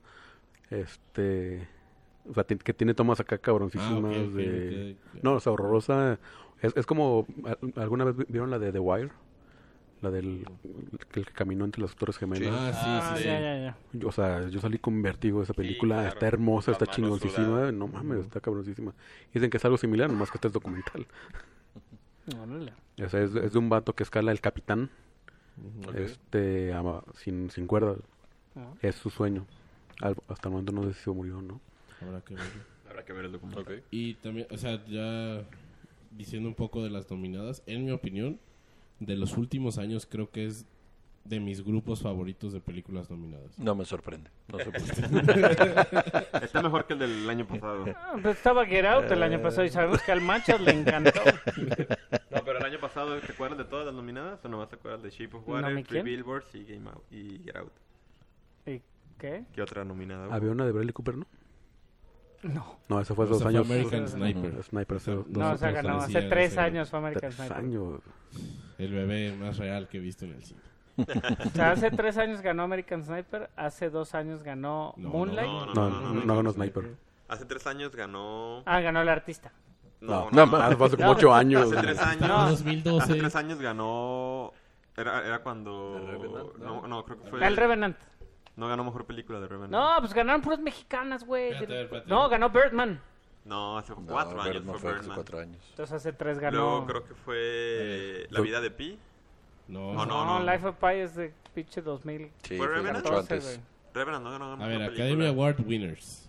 O sea, que tiene tomas acá cabroncísimas
Ah, ok, ok,
de...
ok.
No, o sea, horrorosa. Es como... ¿Alguna vez vieron la de The Wire? La del... El que caminó entre las Torres Gemelas.
Ah, sí, sí, sí.
ya.
O sea, yo salí con vértigo de esa película.
claro.
Está hermosa, está
Las manos
chingoncísima.
sudadas.
No mames, está cabroncísima. Dicen que es algo similar, nomás que este es documental.
Órale.
O sea, es de un vato que escala el capitán.
Ok.
Sin cuerda.
Ah.
Es su sueño. Hasta el momento no sé si se murió o no.
Habrá que verlo.
Habrá que ver el documental.
Ok.
Y también, o sea, ya diciendo un poco de las nominadas, en mi opinión, de los últimos años creo que es de mis grupos favoritos de películas nominadas.
No me sorprende. No sé por qué.
Está mejor que el del año pasado.
Pues estaba Get Out el año pasado y sabemos que al Machas le encantó.
No, pero el año pasado te acuerdas de todas las nominadas o nomás te acuerdas de Shape of
¿No
Water,
me
Three
quién?
Billboards y Get Out?
¿Y qué?
¿Qué otra nominada hubo?
Había una de Bradley Cooper, ¿no?
No.
No, esa fue hace
Esa
2
fue
años.
American
Ujú.
Sniper.
Sniper hace dos
No, o sea,
Nosotros
ganó
sí,
hace 3
hace
años fue American
3
Sniper.
años.
El bebé más real que he visto en el cine.
O sea, hace 3 años ganó American Sniper, hace 2 años ganó
No,
Moonlight.
No ganó Sniper.
Hace 3 años ganó...
Ah, ganó el artista.
No, más, fue hace como 8 años.
Hace 3 años.
No.
2012.
Hace 3 años ganó... Era cuando...
¿The Revenant?
No, creo que fue...
El Revenant.
No ganó mejor película de Revenant.
No, pues ganaron puras mexicanas, güey.
Espérate.
No, ganó Birdman.
No, hace
No,
4 años
no
fue
fue hace
Birdman.
4 años.
Entonces hace 3 ganó.
Luego creo que fue La vida de Pi.
No,
No,
No, Life of Pi es de pinche 2000.
Sí,
¿Fue
fue
Revenant?
mucho
14,
antes.
güey.
Revenant no ganó
A
mejor
ver,
película.
Academy Award winners.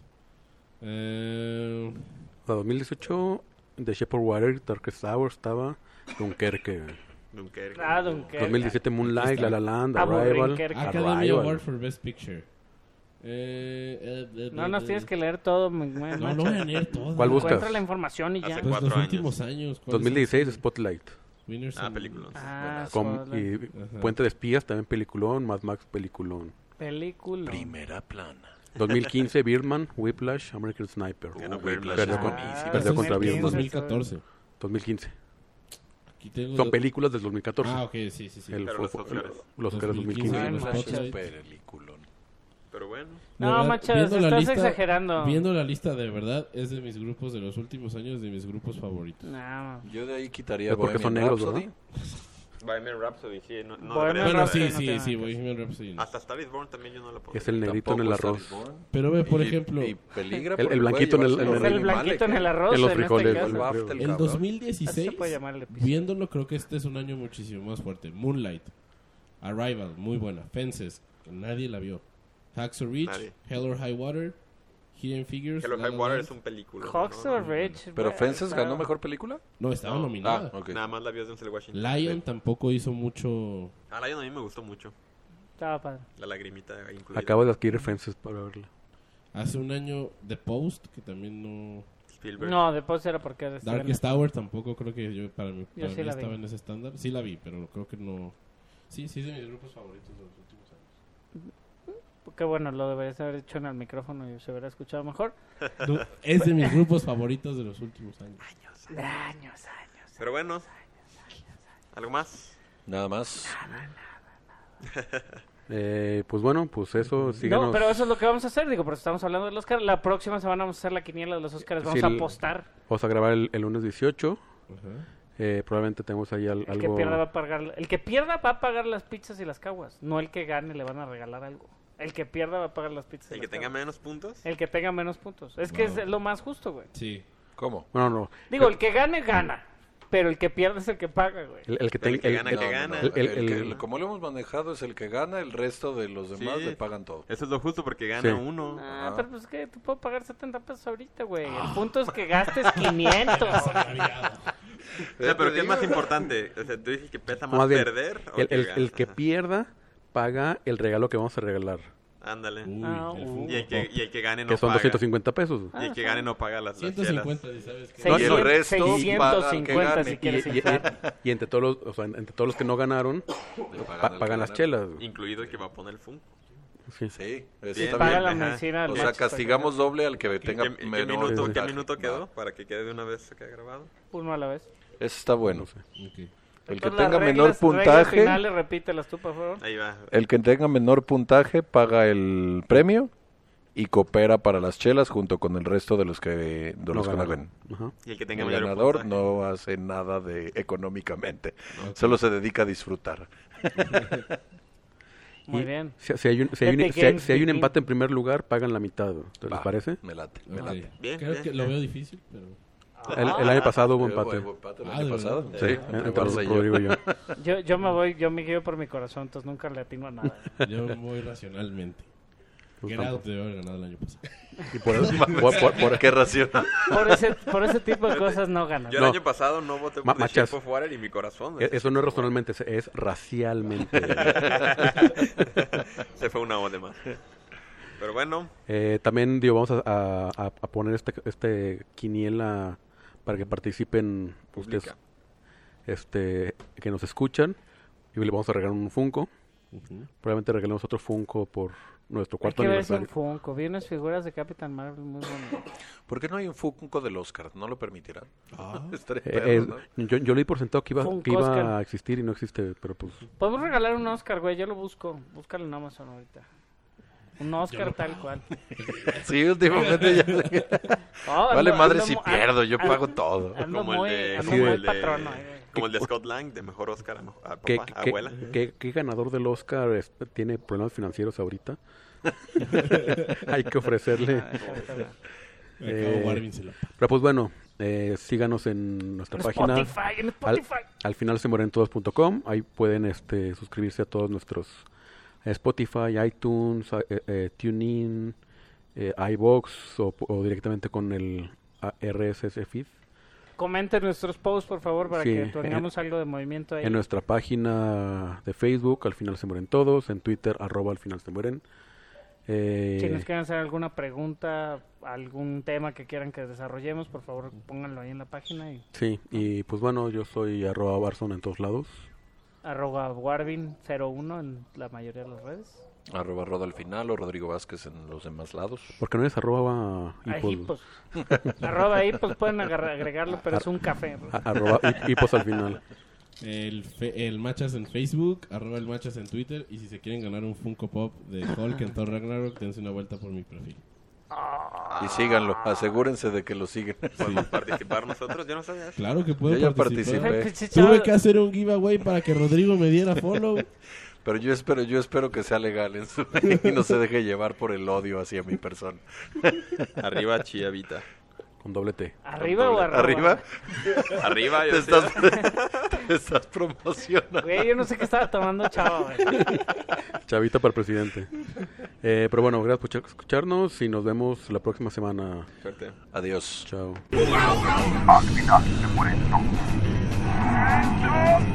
Para 2018, The Shape of Water, Darkest Hour estaba Dunkerque.
Dunkerque.
Ah, Dunkerque.
2017, Moonlight, La La Land,
Aburrí
Arrival.
Dunkerque.
Academy
Arrival.
Award for Best Picture.
No nos tienes que leer todo,
No, no voy a leer todo.
¿Cuál buscas?
Encuentra la información y ya.
Hace
Pues
4
los
años.
últimos años. ¿cuáles
2016,
son?
Spotlight.
Winners
Ah,
and-
películas.
Ah,
Y
Ajá.
Puente de Espías, también peliculón. Mad Max, peliculón.
película.
Primera plana.
2015, Birdman, Whiplash, American Sniper.
Ganó
Whiplash
Whiplash.
es
con-
buenísimo.
perdió contra
2015.
Birdman.
2014.
2015.
Aquí tengo...
Son películas del 2014.
Ah, ok, sí.
El-
Pero los Oscars.
los Oscars
2015.
2015.
Ay,
Whiplash es
manches.
un peliculón.
Pero bueno.
No,
De verdad,
machas,
viendo la
estás
lista-
exagerando.
Viendo la lista, de verdad, es de mis grupos de los últimos años, de mis grupos favoritos.
No.
Yo de ahí quitaría
Es porque son
Bohemian
negros,
Rhapsody.
Bohemian Rhapsody, sí. No
Bohemian
debería-
Bueno,
Rhapsody
sí,
no
sí,
tiene
sí,
nada que
Bohemian Rhapsody.
Hasta Star is Born también yo no la puedo.
Es el negrito en el
Tampoco
arroz.
Star is Born.
Pero ve, por
Y-
ejemplo,
y peligra
el
porque
blanquito
puede
en el-
llevarse
Es
en
el
el-
blanquito en el arroz.
en los
este
frijoles,
caso.
El BAFTA, el
en
cabrón.
Así
2016,
se puede llamar el episodio.
viéndolo, creo que este es un año muchísimo más fuerte. Moonlight, Arrival, muy buena. Fences, que nadie la vio. Hacksaw Ridge,
Nadie.
Hell or High Water, Hidden Figures.
Hello
La La
High Water
Land.
es un película.
Hawks
¿no?
or Ridge.
Pero
güey,
Fences
está-
ganó mejor película.
No, estaba
No.
nominada.
Ah, ok.
Nada más la vio Denzel Washington.
Lion tampoco hizo mucho.
Ah, Lion a mí me gustó mucho.
Estaba padre.
La lagrimita incluida.
Acabo de adquirir Fences para verla.
Hace un año, The Post, que también no.
Spielberg.
No, después era porque era
Darkest Tower tampoco creo que yo para mí,
Yo
para
sí
mí
la
estaba
vi.
en ese estándar. Sí la vi, pero creo que no. Sí, sí es de mis grupos favoritos de los últimos años.
Qué bueno, lo deberías haber hecho en el micrófono y se hubiera escuchado mejor.
No, es de mis grupos favoritos de los últimos años.
Años.
Pero bueno. ¿Algo más?
Nada más.
Pues bueno, pues eso, síganos.
No, pero eso es lo que vamos a hacer, digo, porque estamos hablando del Oscar. La próxima semana vamos a hacer la quiniela de los Oscars, vamos
Sí,
a apostar.
Vamos a grabar el lunes 18.
Ajá.
Probablemente tenemos ahí
El que
algo.
pierda va a pagar, el que pierda va a pagar las pizzas y las caguas, no el que gane le van a regalar algo. El que pierda va a pagar las pizzas y
El que
las
tenga
caguas.
menos puntos.
El que tenga menos puntos. Es que
Wow.
es lo más justo, güey.
Sí.
¿Cómo?
Bueno, no.
Digo, el que gane, gana. Pero el que pierde es el que paga, güey.
El que
El
tenga.
que gana,
el-
que gana.
Como lo hemos manejado es el que gana, el resto de los demás
Sí.
le pagan todo.
Eso es lo justo porque gana
Sí.
uno.
Ah,
Ajá.
pero pues que te puedo pagar 70 pesos ahorita, güey. El punto es que gastes 500.
No, pero ¿qué es más importante? O sea, ¿tú dices que pesa más
Más bien,
perder o
el,
que
el-
ganar?
el que pierda paga el regalo que vamos a regalar.
Ándale.
Uy,
Ah,
el
uh.
Funko
Y el que gane no
Que son
paga.
250 pesos.
Y el que gane no paga las chelas.
150, ¿sabes qué?
No,
y el resto paga al que
650
gane.
si quieres inflar.
Y entre todos los, o sea, entre todos los que no ganaron,
Le al que
pagan las
gana.
chelas. güey.
Incluido el que va a poner el Funko.
Sí.
Sí, eso
Bien.
está
Paga
bien.
la
Ajá.
medicina.
O sea, castigamos doble al que tenga
¿Qué
menor
minuto,
puntaje.
minuto quedó?
Va.
Para que quede de una vez se quede grabado.
Uno a la vez.
Eso está bueno.
No sé.
Ok.
El que
Entonces, las
tenga menor
reglas
puntaje,
finales, repítelas tú, por favor.
Ahí va.
el que tenga menor puntaje paga el premio y coopera para las chelas junto con el resto de los que no
ganaron.
ganen.
Ajá.
Y el que tenga
El
mayor
ganador
puntaje.
no hace nada de económicamente, solo se dedica a disfrutar.
Muy
Y
bien.
Si hay un, si hay un-
Epic
si hay-
Games
si hay un
begin.
empate en primer lugar, pagan la mitad. güey. ¿Te les
Va,
parece?
Me late,
Ok.
me late.
Bien,
Creo
bien.
que lo veo difícil, pero...
El año pasado hubo empate.
Hubo empate el
Ah,
año
¿de
pasado.
verdad?
Sí,
Entre
entre Barça y yo.
Rodrigo y yo.
Yo me guío por mi corazón, entonces nunca le atino a nada.
Yo voy racionalmente.
Pues
Get
tampoco.
Out debe haber ganado el año pasado.
Y por-
¿Qué racional?
Por ese tipo de cosas no ganas.
Yo el
No.
año pasado no voté por The
Machas.
Shape of Water y mi corazón.
eso no es razonalmente, es racialmente.
Se fue una O de más. Pero bueno,
También digo, vamos a poner este quiniela para que participen ustedes.
Pública.
que nos escuchan y le vamos a regalar un Funko. Probablemente regalemos otro Funko por nuestro cuarto
Hay que ver si
aniversario.
un Funko. Vi unas figuras de Capitán Marvel muy bonitas.
¿Por qué no hay un Funko del Oscar? ¿No lo permitirán? Estaría
Eh,
perro, ¿no?
yo leí por sentado que
Funko
que iba
Oscar.
a existir y no existe, pero pues
Podemos regalar un Oscar, güey. Yo lo busco. Búscalo en Amazon ahorita. Un Oscar tal cual.
Sí, últimamente ya sé.
Oh,
Vale
ando-
madre
ando
si
mo-
pierdo, yo
ando-
pago todo.
Ando
Como
muy,
el de,
ando
como
muy
el de-
patrono.
como el de Scott Lang, de mejor Oscar a
¿qué,
papá, a abuela.
qué ganador del Oscar tiene problemas financieros ahorita? Hay que ofrecerle.
Acabo Warvin se lo-
Pero pues bueno, síganos en nuestra página.
En Spotify.
Al final se mueren todos.com. Ahí pueden suscribirse a todos nuestros Spotify, iTunes, TuneIn, iVoox o directamente con el RSS feed.
Comenten nuestros posts, por favor, para
Sí,
que tengamos algo de movimiento ahí.
En nuestra página de Facebook, al final se mueren todos. En Twitter, @al final se mueren.
Si nos quieren hacer alguna pregunta, algún tema que quieran que desarrollemos, por favor, pónganlo ahí en la página. Y
Sí, y pues bueno, yo soy @Barson en todos lados.
@Warvin01 en la mayoría de las redes.
@Roda al final o Rodrigo Vázquez en los demás lados.
Porque no eres
Hay
@hipos.
hipos. @hipos pueden agregarlo, pero es un café.
@hipos al final.
El Machas en Facebook, @el Machas en Twitter. Y si se quieren ganar un Funko Pop de Hulk en Thor Ragnarok, dense una vuelta por mi perfil.
Y síganlo, asegúrense de que lo siguen.
¿Podemos participar nosotros? Yo no sabía eso.
Claro que puedo
Yo ya
participar.
participé.
Tuve que hacer un giveaway para que Rodrigo me diera follow.
Pero yo espero que sea legal en su y no se deje llevar por el odio hacia mi persona.
Arriba Chiavita.
Con doble T.
¿Arriba o arriba?
¿Arriba?
Arriba,
Te
yo
estás, te estás promocionando.
Güey, yo no sé qué estaba tomando Chava, güey.
Chavita para presidente. Pero bueno, gracias por escucharnos y nos vemos la próxima semana.
Suerte.
Adiós.
Chao.
Al final se mueren todos.